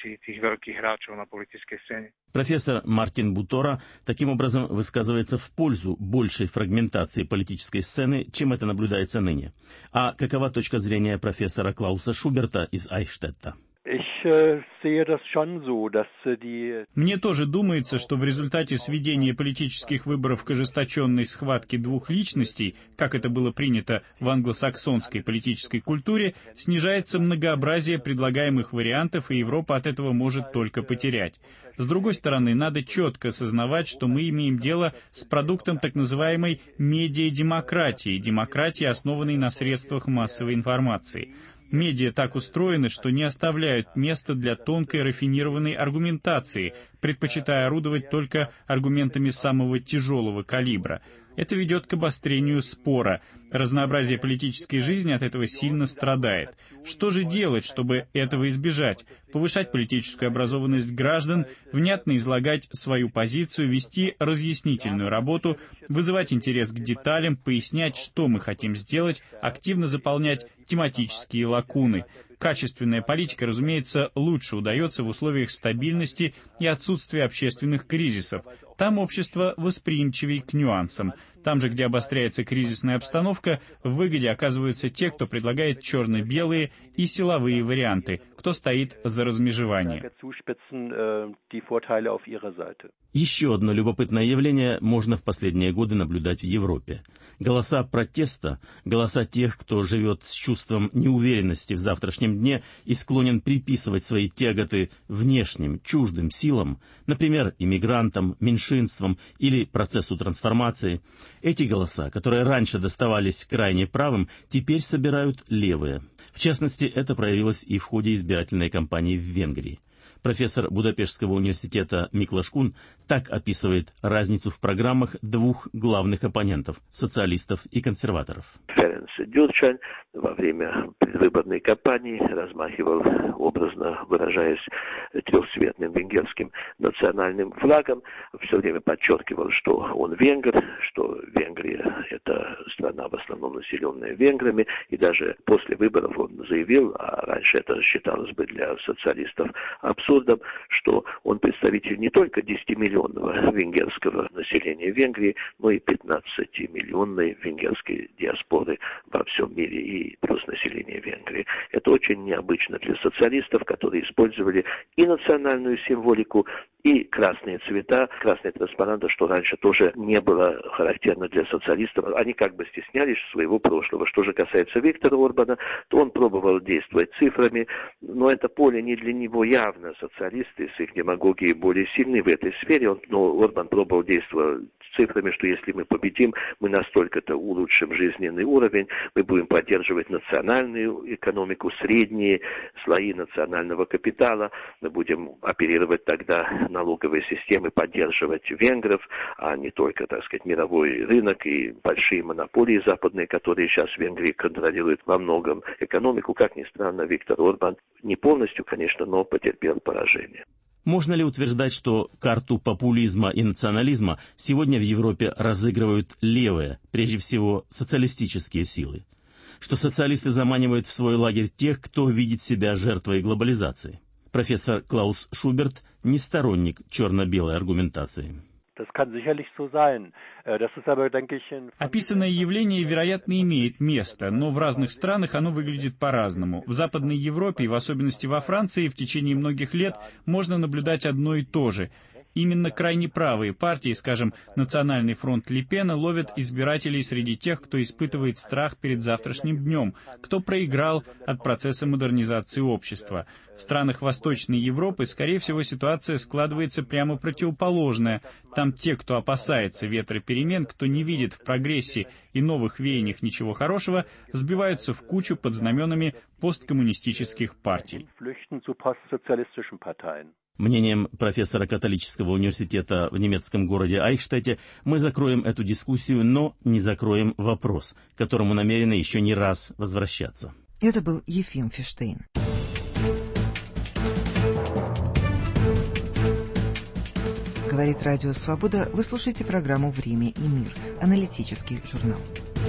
Профессор Мартин Бутора таким образом высказывается в пользу большей фрагментации политической сцены, чем это наблюдается ныне. А какова точка зрения профессора Клауса Шуберта из Айхштетта? Мне тоже думается, что в результате сведения политических выборов к ожесточенной схватке двух личностей, как это было принято в англосаксонской политической культуре, снижается многообразие предлагаемых вариантов, и Европа от этого может только потерять. С другой стороны, надо четко осознавать, что мы имеем дело с продуктом так называемой медиадемократии, демократии, основанной на средствах массовой информации. Медиа так устроены, что не оставляют места для тонкой рафинированной аргументации, предпочитая орудовать только аргументами самого тяжелого калибра. Это ведет к обострению спора. Разнообразие политической жизни от этого сильно страдает. Что же делать, чтобы этого избежать? Повышать политическую образованность граждан, внятно излагать свою позицию, вести разъяснительную работу, вызывать интерес к деталям, пояснять, что мы хотим сделать, активно заполнять тематические лакуны. Качественная политика, разумеется, лучше удается в условиях стабильности и отсутствия общественных кризисов. Там общество восприимчивее к нюансам. Там же, где обостряется кризисная обстановка, в выгоде оказываются те, кто предлагает черно-белые и силовые варианты, кто стоит за размежевание. Еще одно любопытное явление можно в последние годы наблюдать в Европе. Голоса протеста, голоса тех, кто живет с чувством неуверенности в завтрашнем дне и склонен приписывать свои тяготы внешним, чуждым силам, например, иммигрантам, меньшинствам или процессу трансформации. Эти голоса, которые раньше доставались крайне правым, теперь собирают левые. В частности, это проявилось и в ходе избирательной кампании в Венгрии. Профессор Будапештского университета Миклаш Кун так описывает разницу в программах двух главных оппонентов – социалистов и консерваторов. Ференц Дюрчань во время предвыборной кампании размахивал, образно выражаясь, трехцветным венгерским национальным флагом, все время подчеркивал, что он венгр, что Венгрия – это страна в основном населенная венграми, и даже после выборов он заявил, а раньше это считалось бы для социалистов абсурдом, что он представитель не только десятимиллионного венгерского населения Венгрии, но и пятнадцатимиллионной венгерской диаспоры во всем мире и плюс население Венгрии. Это очень необычно для социалистов, которые использовали и национальную символику, и красные цвета, красные транспаранты, что раньше тоже не было характерно для социалистов. Они как бы стеснялись своего прошлого. Что же касается Виктора Орбана, то он пробовал действовать цифрами, но это поле не для него явно. Социалисты с их демагогией более сильны в этой сфере, он, но Орбан пробовал действовать цифрами, что если мы победим, мы настолько-то улучшим жизненный уровень, мы будем поддерживать национальную экономику, средние слои национального капитала, мы будем оперировать тогда налоговой системы, поддерживать венгров, а не только, так сказать, мировой рынок и большие монополии западные, которые сейчас в Венгрии контролируют во многом экономику. Как ни странно, Виктор Орбан не полностью, конечно, но потерпел поражение. Можно ли утверждать, что карту популизма и национализма сегодня в Европе разыгрывают левые, прежде всего социалистические силы? Что социалисты заманивают в свой лагерь тех, кто видит себя жертвой глобализации? Профессор Клаус Шуберт не сторонник черно-белой аргументации. Описанное явление, вероятно, имеет место, но в разных странах оно выглядит по-разному. В Западной Европе, и в особенности во Франции, в течение многих лет можно наблюдать одно и то же. Именно крайне правые партии, скажем, Национальный фронт Ле Пена, ловят избирателей среди тех, кто испытывает страх перед завтрашним днем, кто проиграл от процесса модернизации общества. В странах Восточной Европы, скорее всего, ситуация складывается прямо противоположная. Там те, кто опасается ветра перемен, кто не видит в прогрессе и новых веяниях ничего хорошего, сбиваются в кучу под знаменами посткоммунистических партий. Мнением профессора католического университета в немецком городе Айхштетте мы закроем эту дискуссию, но не закроем вопрос, к которому намерены еще не раз возвращаться. Это был Ефим Фиштейн. Говорит Радио Свобода. Вы слушаете программу «Время и мир». Аналитический журнал.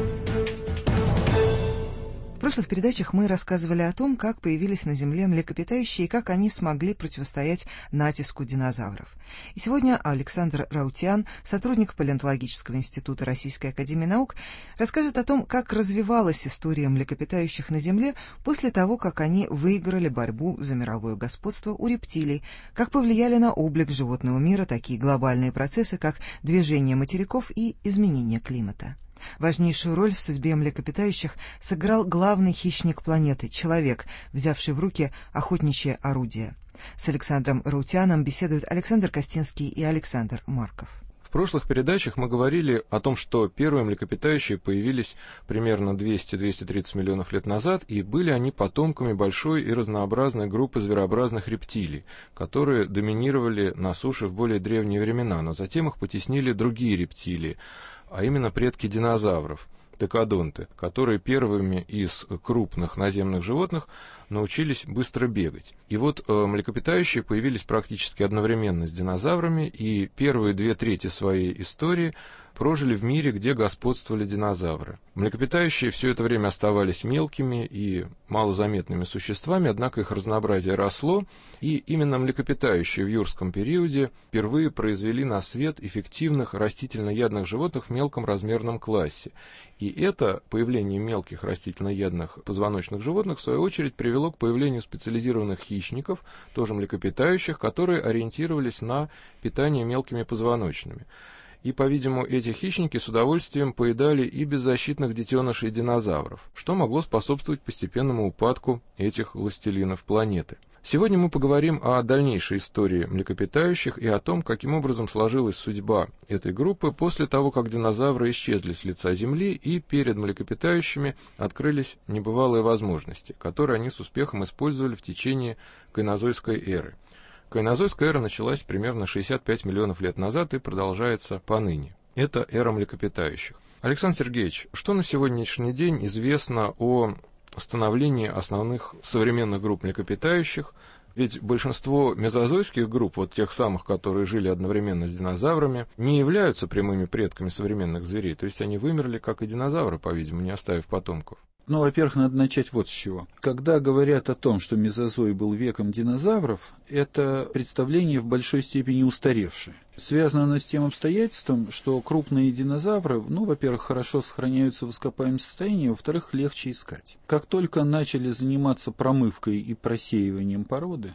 В прошлых передачах мы рассказывали о том, как появились на Земле млекопитающие и как они смогли противостоять натиску динозавров. И сегодня Александр Раутян, сотрудник Палеонтологического института Российской академии наук, расскажет о том, как развивалась история млекопитающих на Земле после того, как они выиграли борьбу за мировое господство у рептилий, как повлияли на облик животного мира такие глобальные процессы, как движение материков и изменение климата. Важнейшую роль в судьбе млекопитающих сыграл главный хищник планеты — человек, взявший в руки охотничье орудие. С Александром Раутяном беседуют Александр Костинский и Александр Марков. В прошлых передачах мы говорили о том, что первые млекопитающие появились примерно двести — двести тридцать миллионов лет назад, и были они потомками большой и разнообразной группы зверообразных рептилий, которые доминировали на суше в более древние времена, но затем их потеснили другие рептилии, а именно предки динозавров, текодонты, которые первыми из крупных наземных животных научились быстро бегать. И вот э, млекопитающие появились практически одновременно с динозаврами, и первые две трети своей истории прожили в мире, где господствовали динозавры. Млекопитающие все это время оставались мелкими и малозаметными существами, однако их разнообразие росло, и именно млекопитающие в юрском периоде впервые произвели на свет эффективных растительноядных животных в мелком размерном классе. И это появление мелких растительноядных позвоночных животных, в свою очередь, привело к появлению специализированных хищников, тоже млекопитающих, которые ориентировались на питание мелкими позвоночными. И, по-видимому, эти хищники с удовольствием поедали и беззащитных детенышей динозавров, что могло способствовать постепенному упадку этих властелинов планеты. Сегодня мы поговорим о дальнейшей истории млекопитающих и о том, каким образом сложилась судьба этой группы после того, как динозавры исчезли с лица Земли и перед млекопитающими открылись небывалые возможности, которые они с успехом использовали в течение кайнозойской эры. Кайнозойская эра началась примерно шестьдесят пять миллионов лет назад и продолжается поныне. Это эра млекопитающих. Александр Сергеевич, что на сегодняшний день известно о становлении основных современных групп млекопитающих? Ведь большинство мезозойских групп, вот тех самых, которые жили одновременно с динозаврами, не являются прямыми предками современных зверей. То есть они вымерли, как и динозавры, по-видимому, не оставив потомков. Ну, во-первых, надо начать вот с чего. Когда говорят о том, что мезозой был веком динозавров, это представление в большой степени устаревшее. Связано оно с тем обстоятельством, что крупные динозавры, ну, во-первых, хорошо сохраняются в ископаемом состоянии, во-вторых, легче искать. Как только начали заниматься промывкой и просеиванием породы,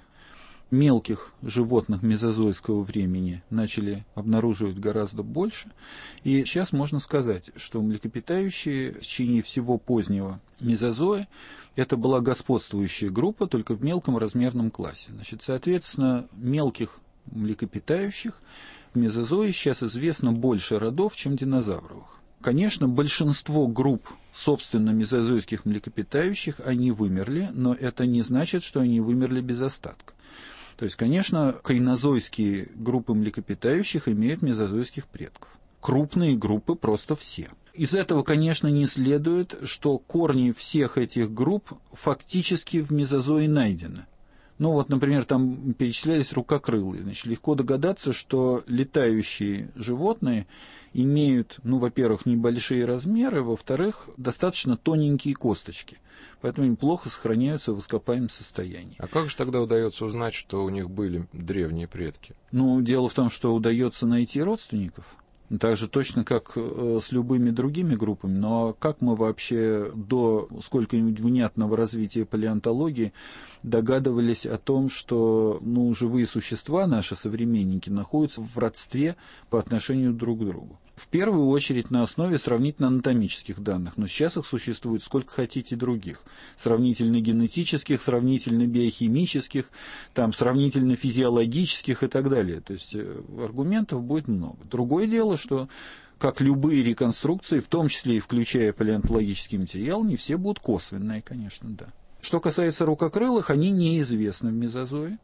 мелких животных мезозойского времени начали обнаруживать гораздо больше. И сейчас можно сказать, что млекопитающие в течение всего позднего мезозоя это была господствующая группа, только в мелком размерном классе. Значит, соответственно, мелких млекопитающих в мезозое сейчас известно больше родов, чем динозавровых. Конечно, большинство групп, собственно, мезозойских млекопитающих, они вымерли, но это не значит, что они вымерли без остатка. То есть, конечно, кайнозойские группы млекопитающих имеют мезозойских предков. Крупные группы просто все. Из этого, конечно, не следует, что корни всех этих групп фактически в мезозое найдены. Ну вот, например, там перечислялись рукокрылые. Значит, легко догадаться, что летающие животные имеют, ну, во-первых, небольшие размеры, во-вторых, достаточно тоненькие косточки. Поэтому они плохо сохраняются в ископаемом состоянии. А как же тогда удается узнать, что у них были древние предки? Ну, дело в том, что удается найти родственников. Так же точно, как с любыми другими группами. Но как мы вообще до сколько-нибудь внятного развития палеонтологии догадывались о том, что, ну, живые существа, наши современники, находятся в родстве по отношению друг к другу? В первую очередь на основе сравнительно-анатомических данных, но сейчас их существует сколько хотите других. Сравнительно-генетических, сравнительно-биохимических, там, сравнительно-физиологических и так далее. То есть аргументов будет много. Другое дело, что, как любые реконструкции, в том числе и включая палеонтологический материал, не все будут косвенные, конечно, да. Что касается рукокрылых, они неизвестны в мезозое,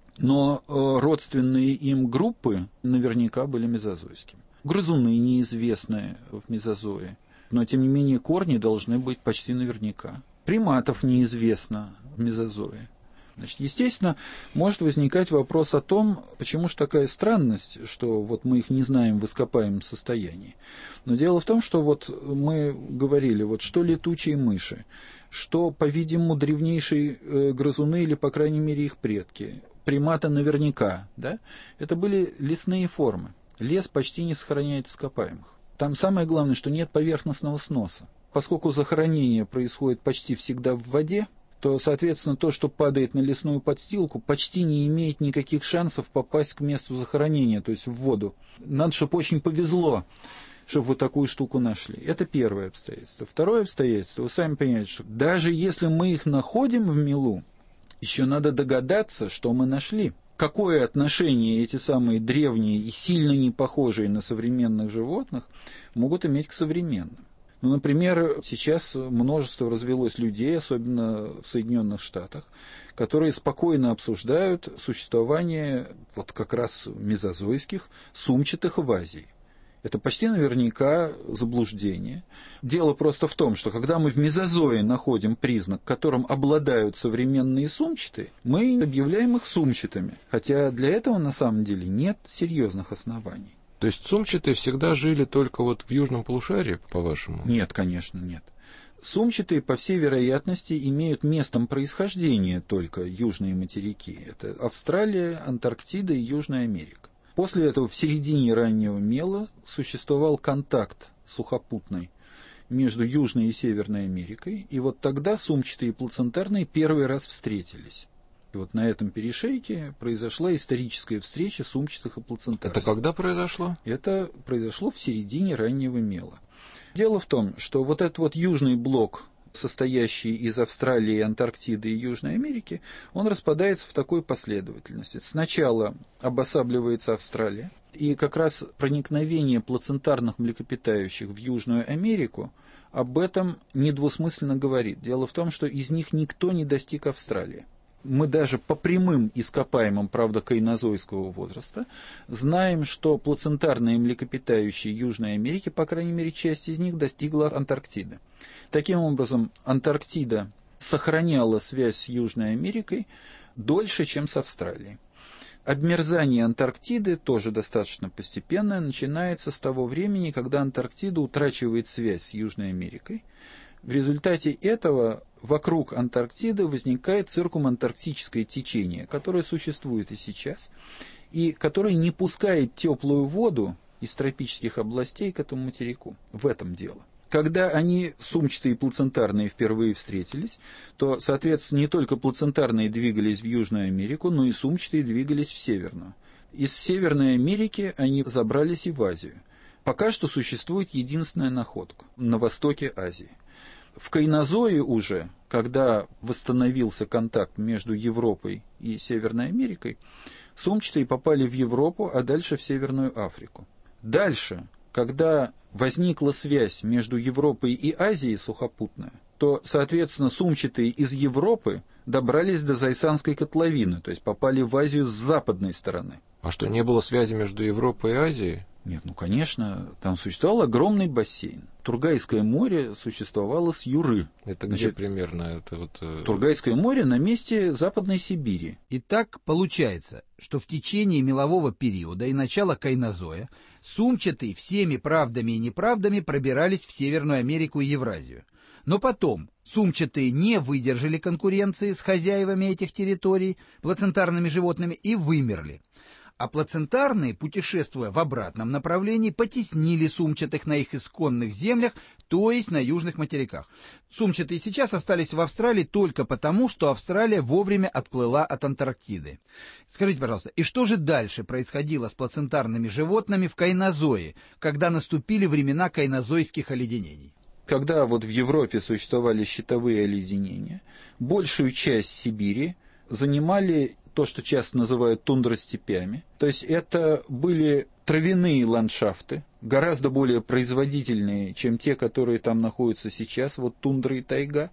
но родственные им группы наверняка были мезозойскими. Грызуны неизвестны в мезозое, но, тем не менее, корни должны быть почти наверняка. Приматов неизвестно в мезозое. Значит, естественно, может возникать вопрос о том, почему же такая странность, что вот мы их не знаем в ископаемом состоянии. Но дело в том, что вот мы говорили, вот что летучие мыши, что, по-видимому, древнейшие э, грызуны или, по крайней мере, их предки, приматы наверняка, да, это были лесные формы. Лес почти не сохраняет ископаемых. Там самое главное, что нет поверхностного сноса. Поскольку захоронение происходит почти всегда в воде, то, соответственно, то, что падает на лесную подстилку, почти не имеет никаких шансов попасть к месту захоронения, то есть в воду. Надо, чтобы очень повезло, чтобы вы такую штуку нашли. Это первое обстоятельство. Второе обстоятельство, вы сами понимаете, что даже если мы их находим в мелу, еще надо догадаться, что мы нашли. Какое отношение эти самые древние и сильно не похожие на современных животных могут иметь к современным. Ну, например, сейчас множество развелось людей, особенно в Соединенных Штатах, которые спокойно обсуждают существование вот как раз мезозойских сумчатых в Азии. Это почти наверняка заблуждение. Дело просто в том, что когда мы в мезозое находим признак, которым обладают современные сумчатые, мы объявляем их сумчатыми, хотя для этого на самом деле нет серьезных оснований. То есть сумчатые всегда жили только вот в южном полушарии, по-вашему? Нет, конечно, нет. Сумчатые, по всей вероятности, имеют местом происхождения только южные материки. Это Австралия, Антарктида и Южная Америка. После этого в середине раннего мела существовал контакт сухопутный между Южной и Северной Америкой, и вот тогда сумчатые и плацентарные первый раз встретились. И вот на этом перешейке произошла историческая встреча сумчатых и плацентарных. Это когда произошло? Это произошло в середине раннего мела. Дело в том, что вот этот вот южный блок, состоящий из Австралии, Антарктиды и Южной Америки, он распадается в такой последовательности. Сначала обосабливается Австралия, и как раз проникновение плацентарных млекопитающих в Южную Америку об этом недвусмысленно говорит. Дело в том, что из них никто не достиг Австралии. Мы даже по прямым ископаемым, правда, кайнозойского возраста, знаем, что плацентарные млекопитающие Южной Америки, по крайней мере, часть из них достигла Антарктиды. Таким образом, Антарктида сохраняла связь с Южной Америкой дольше, чем с Австралией. Обмерзание Антарктиды, тоже достаточно постепенное, начинается с того времени, когда Антарктида утрачивает связь с Южной Америкой. В результате этого вокруг Антарктиды возникает циркумантарктическое течение, которое существует и сейчас, и которое не пускает теплую воду из тропических областей к этому материку. В этом дело. Когда они, сумчатые и плацентарные, впервые встретились, то, соответственно, не только плацентарные двигались в Южную Америку, но и сумчатые двигались в Северную. Из Северной Америки они забрались и в Азию. Пока что существует единственная находка на востоке Азии. В Кайнозое уже, когда восстановился контакт между Европой и Северной Америкой, сумчатые попали в Европу, а дальше в Северную Африку. Дальше, когда возникла связь между Европой и Азией сухопутная, то, соответственно, сумчатые из Европы добрались до Зайсанской котловины, то есть попали в Азию с западной стороны. А что, не было связи между Европой и Азией? Нет, ну, конечно, там существовал огромный бассейн. Тургайское море существовало с Юры. Это где Значит, примерно? Это вот... Тургайское море на месте Западной Сибири. Итак, получается, что в течение мелового периода и начала кайнозоя сумчатые всеми правдами и неправдами пробирались в Северную Америку и Евразию. Но потом сумчатые не выдержали конкуренции с хозяевами этих территорий, плацентарными животными, и вымерли. А плацентарные, путешествуя в обратном направлении, потеснили сумчатых на их исконных землях, то есть на южных материках. Сумчатые сейчас остались в Австралии только потому, что Австралия вовремя отплыла от Антарктиды. Скажите, пожалуйста, и что же дальше происходило с плацентарными животными в кайнозое, когда наступили времена кайнозойских оледенений? Когда вот в Европе существовали щитовые оледенения, большую часть Сибири занимали то, что часто называют тундростепями. То есть это были травяные ландшафты, гораздо более производительные, чем те, которые там находятся сейчас, вот тундра и тайга.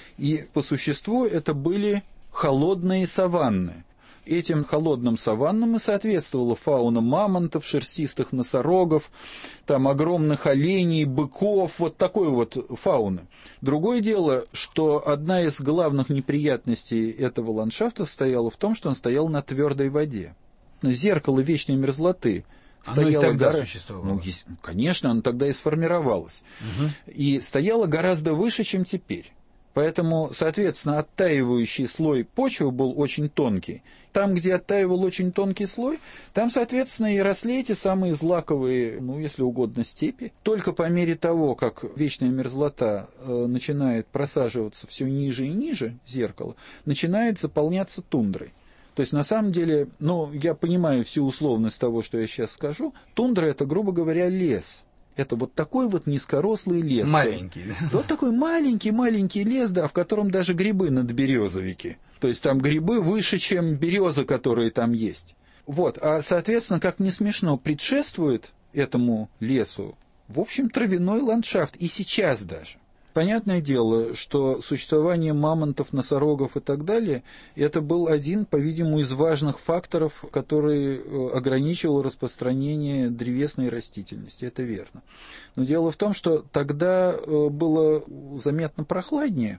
И по существу это были холодные саванны. Этим холодным саваннам и соответствовала фауна мамонтов, шерстистых носорогов, там огромных оленей, быков, вот такой вот фауны. Другое дело, что одна из главных неприятностей этого ландшафта стояла в том, что он стоял на твердой воде. Зеркало вечной мерзлоты стояло... Оно и тогда гора... существовало? Ну, есть... Конечно, оно тогда и сформировалось. Угу. И стояло гораздо выше, чем теперь. Поэтому, соответственно, оттаивающий слой почвы был очень тонкий. Там, где оттаивал очень тонкий слой, там, соответственно, и росли эти самые злаковые, ну, если угодно, степи. Только по мере того, как вечная мерзлота э, начинает просаживаться все ниже и ниже зеркала, начинает заполняться тундрой. То есть, на самом деле, ну, я понимаю всю условность того, что я сейчас скажу, тундра – это, грубо говоря, лес. Это вот такой вот низкорослый лес. Маленький, да? Вот такой маленький-маленький лес, да, в котором даже грибы надберезовики. То есть там грибы выше, чем березы, которые там есть. Вот, а, соответственно, как не смешно, предшествует этому лесу, в общем, травяной ландшафт, и сейчас даже. Понятное дело, что существование мамонтов, носорогов и так далее, это был один, по-видимому, из важных факторов, который ограничивал распространение древесной растительности, это верно. Но дело в том, что тогда было заметно прохладнее,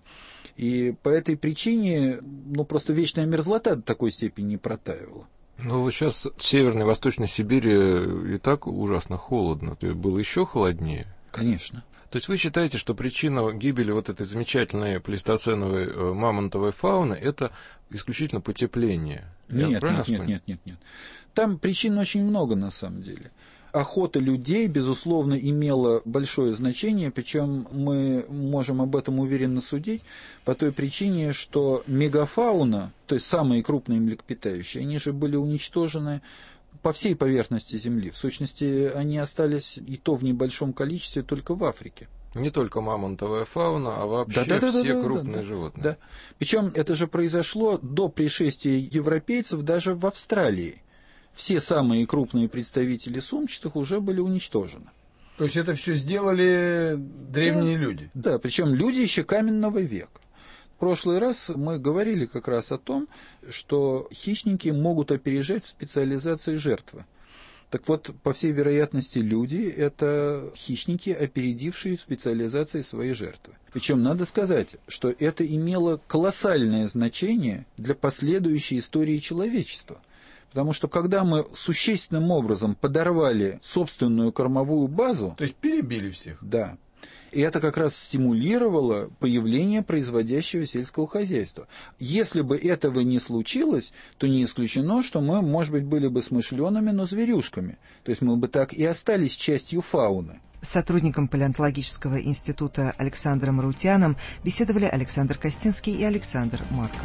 и по этой причине, ну, просто вечная мерзлота до такой степени не протаивала. Ну, сейчас в Северной и Восточной Сибири и так ужасно холодно, то было еще холоднее. Конечно. То есть вы считаете, что причина гибели вот этой замечательной плейстоценовой э, мамонтовой фауны – это исключительно потепление? Нет, нет, нет, нет, нет, нет. Там причин очень много на самом деле. Охота людей, безусловно, имела большое значение, причем мы можем об этом уверенно судить по той причине, что мегафауна, то есть самые крупные млекопитающие, они же были уничтожены по всей поверхности Земли. В сущности, они остались и то в небольшом количестве только в Африке. Не только мамонтовая фауна, а вообще да, да, да, все да, крупные да, да, животные. Да. Причем это же произошло до пришествия европейцев даже в Австралии. Все самые крупные представители сумчатых уже были уничтожены. То есть это все сделали древние да, люди? Да, причем люди еще каменного века. В прошлый раз мы говорили как раз о том, что хищники могут опережать в специализации жертвы. Так вот, по всей вероятности, люди – это хищники, опередившие в специализации своей жертвы. Причем надо сказать, что это имело колоссальное значение для последующей истории человечества. Потому что когда мы существенным образом подорвали собственную кормовую базу… То есть перебили всех? Да. И это как раз стимулировало появление производящего сельского хозяйства. Если бы этого не случилось, то не исключено, что мы, может быть, были бы смышленными, но зверюшками. То есть мы бы так и остались частью фауны. С сотрудником палеонтологического института Александром Раутианом беседовали Александр Костинский и Александр Марков.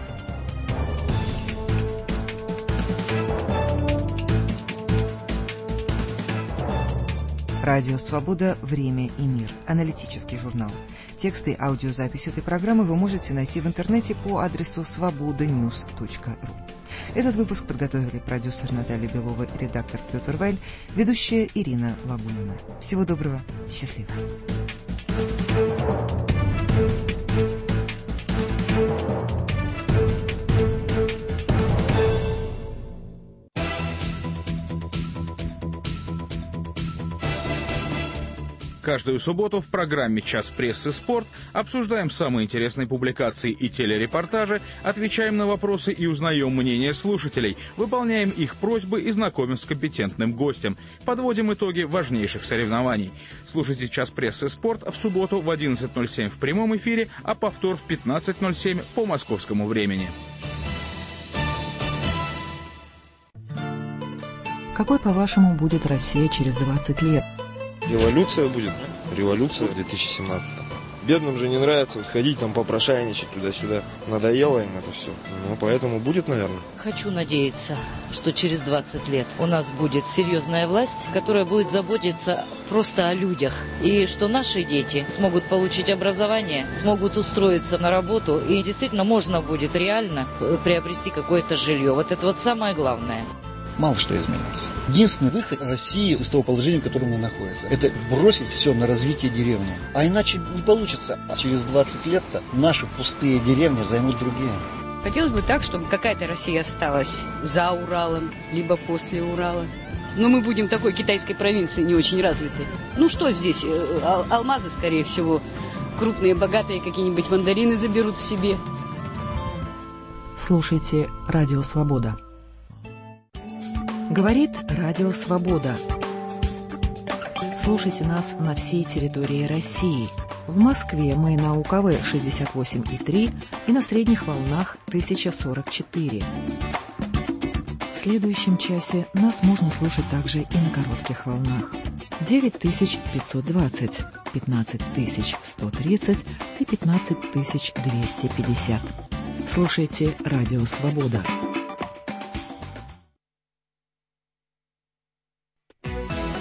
Радио «Свобода. Время и мир». Аналитический журнал. Тексты и аудиозапись этой программы вы можете найти в интернете по адресу свобода ньюс точка ру. Этот выпуск подготовили продюсер Наталья Белова и редактор Петр Вайль, ведущая Ирина Лагунина. Всего доброго. Счастливо. Каждую субботу в программе «Час прессы. Спорт» обсуждаем самые интересные публикации и телерепортажи, отвечаем на вопросы и узнаем мнение слушателей, выполняем их просьбы и знакомим с компетентным гостем, подводим итоги важнейших соревнований. Слушайте «Час прессы. Спорт» в субботу в одиннадцать ноль семь в прямом эфире, а повтор в пятнадцать ноль семь по московскому времени. Какой, по-вашему, будет Россия через двадцать лет? Революция будет. Революция в две тысячи семнадцатом. Бедным же не нравится вот ходить там попрошайничать туда-сюда. Надоело им это все. Ну, поэтому будет, наверное. Хочу надеяться, что через двадцать лет у нас будет серьезная власть, которая будет заботиться просто о людях. И что наши дети смогут получить образование, смогут устроиться на работу. И действительно можно будет реально приобрести какое-то жилье. Вот это вот самое главное. Мало что изменится. Единственный выход России из того положения, в котором она находится, это бросить все на развитие деревни. А иначе не получится. А через двадцать лет-то наши пустые деревни займут другие. Хотелось бы так, чтобы какая-то Россия осталась за Уралом, либо после Урала. Но мы будем такой китайской провинции не очень развитой. Ну что здесь? Ал- алмазы, скорее всего. Крупные, богатые какие-нибудь мандарины заберут себе. Слушайте «Радио Свобода». Говорит Радио Свобода. Слушайте нас на всей территории России. В Москве мы на У К В шестьдесят восемь и три и на средних волнах тысяча сорок четыре. В следующем часе нас можно слушать также и на коротких волнах. девять тысяч пятьсот двадцать, пятнадцать тысяч сто тридцать и пятнадцать тысяч двести пятьдесят. Слушайте Радио Свобода.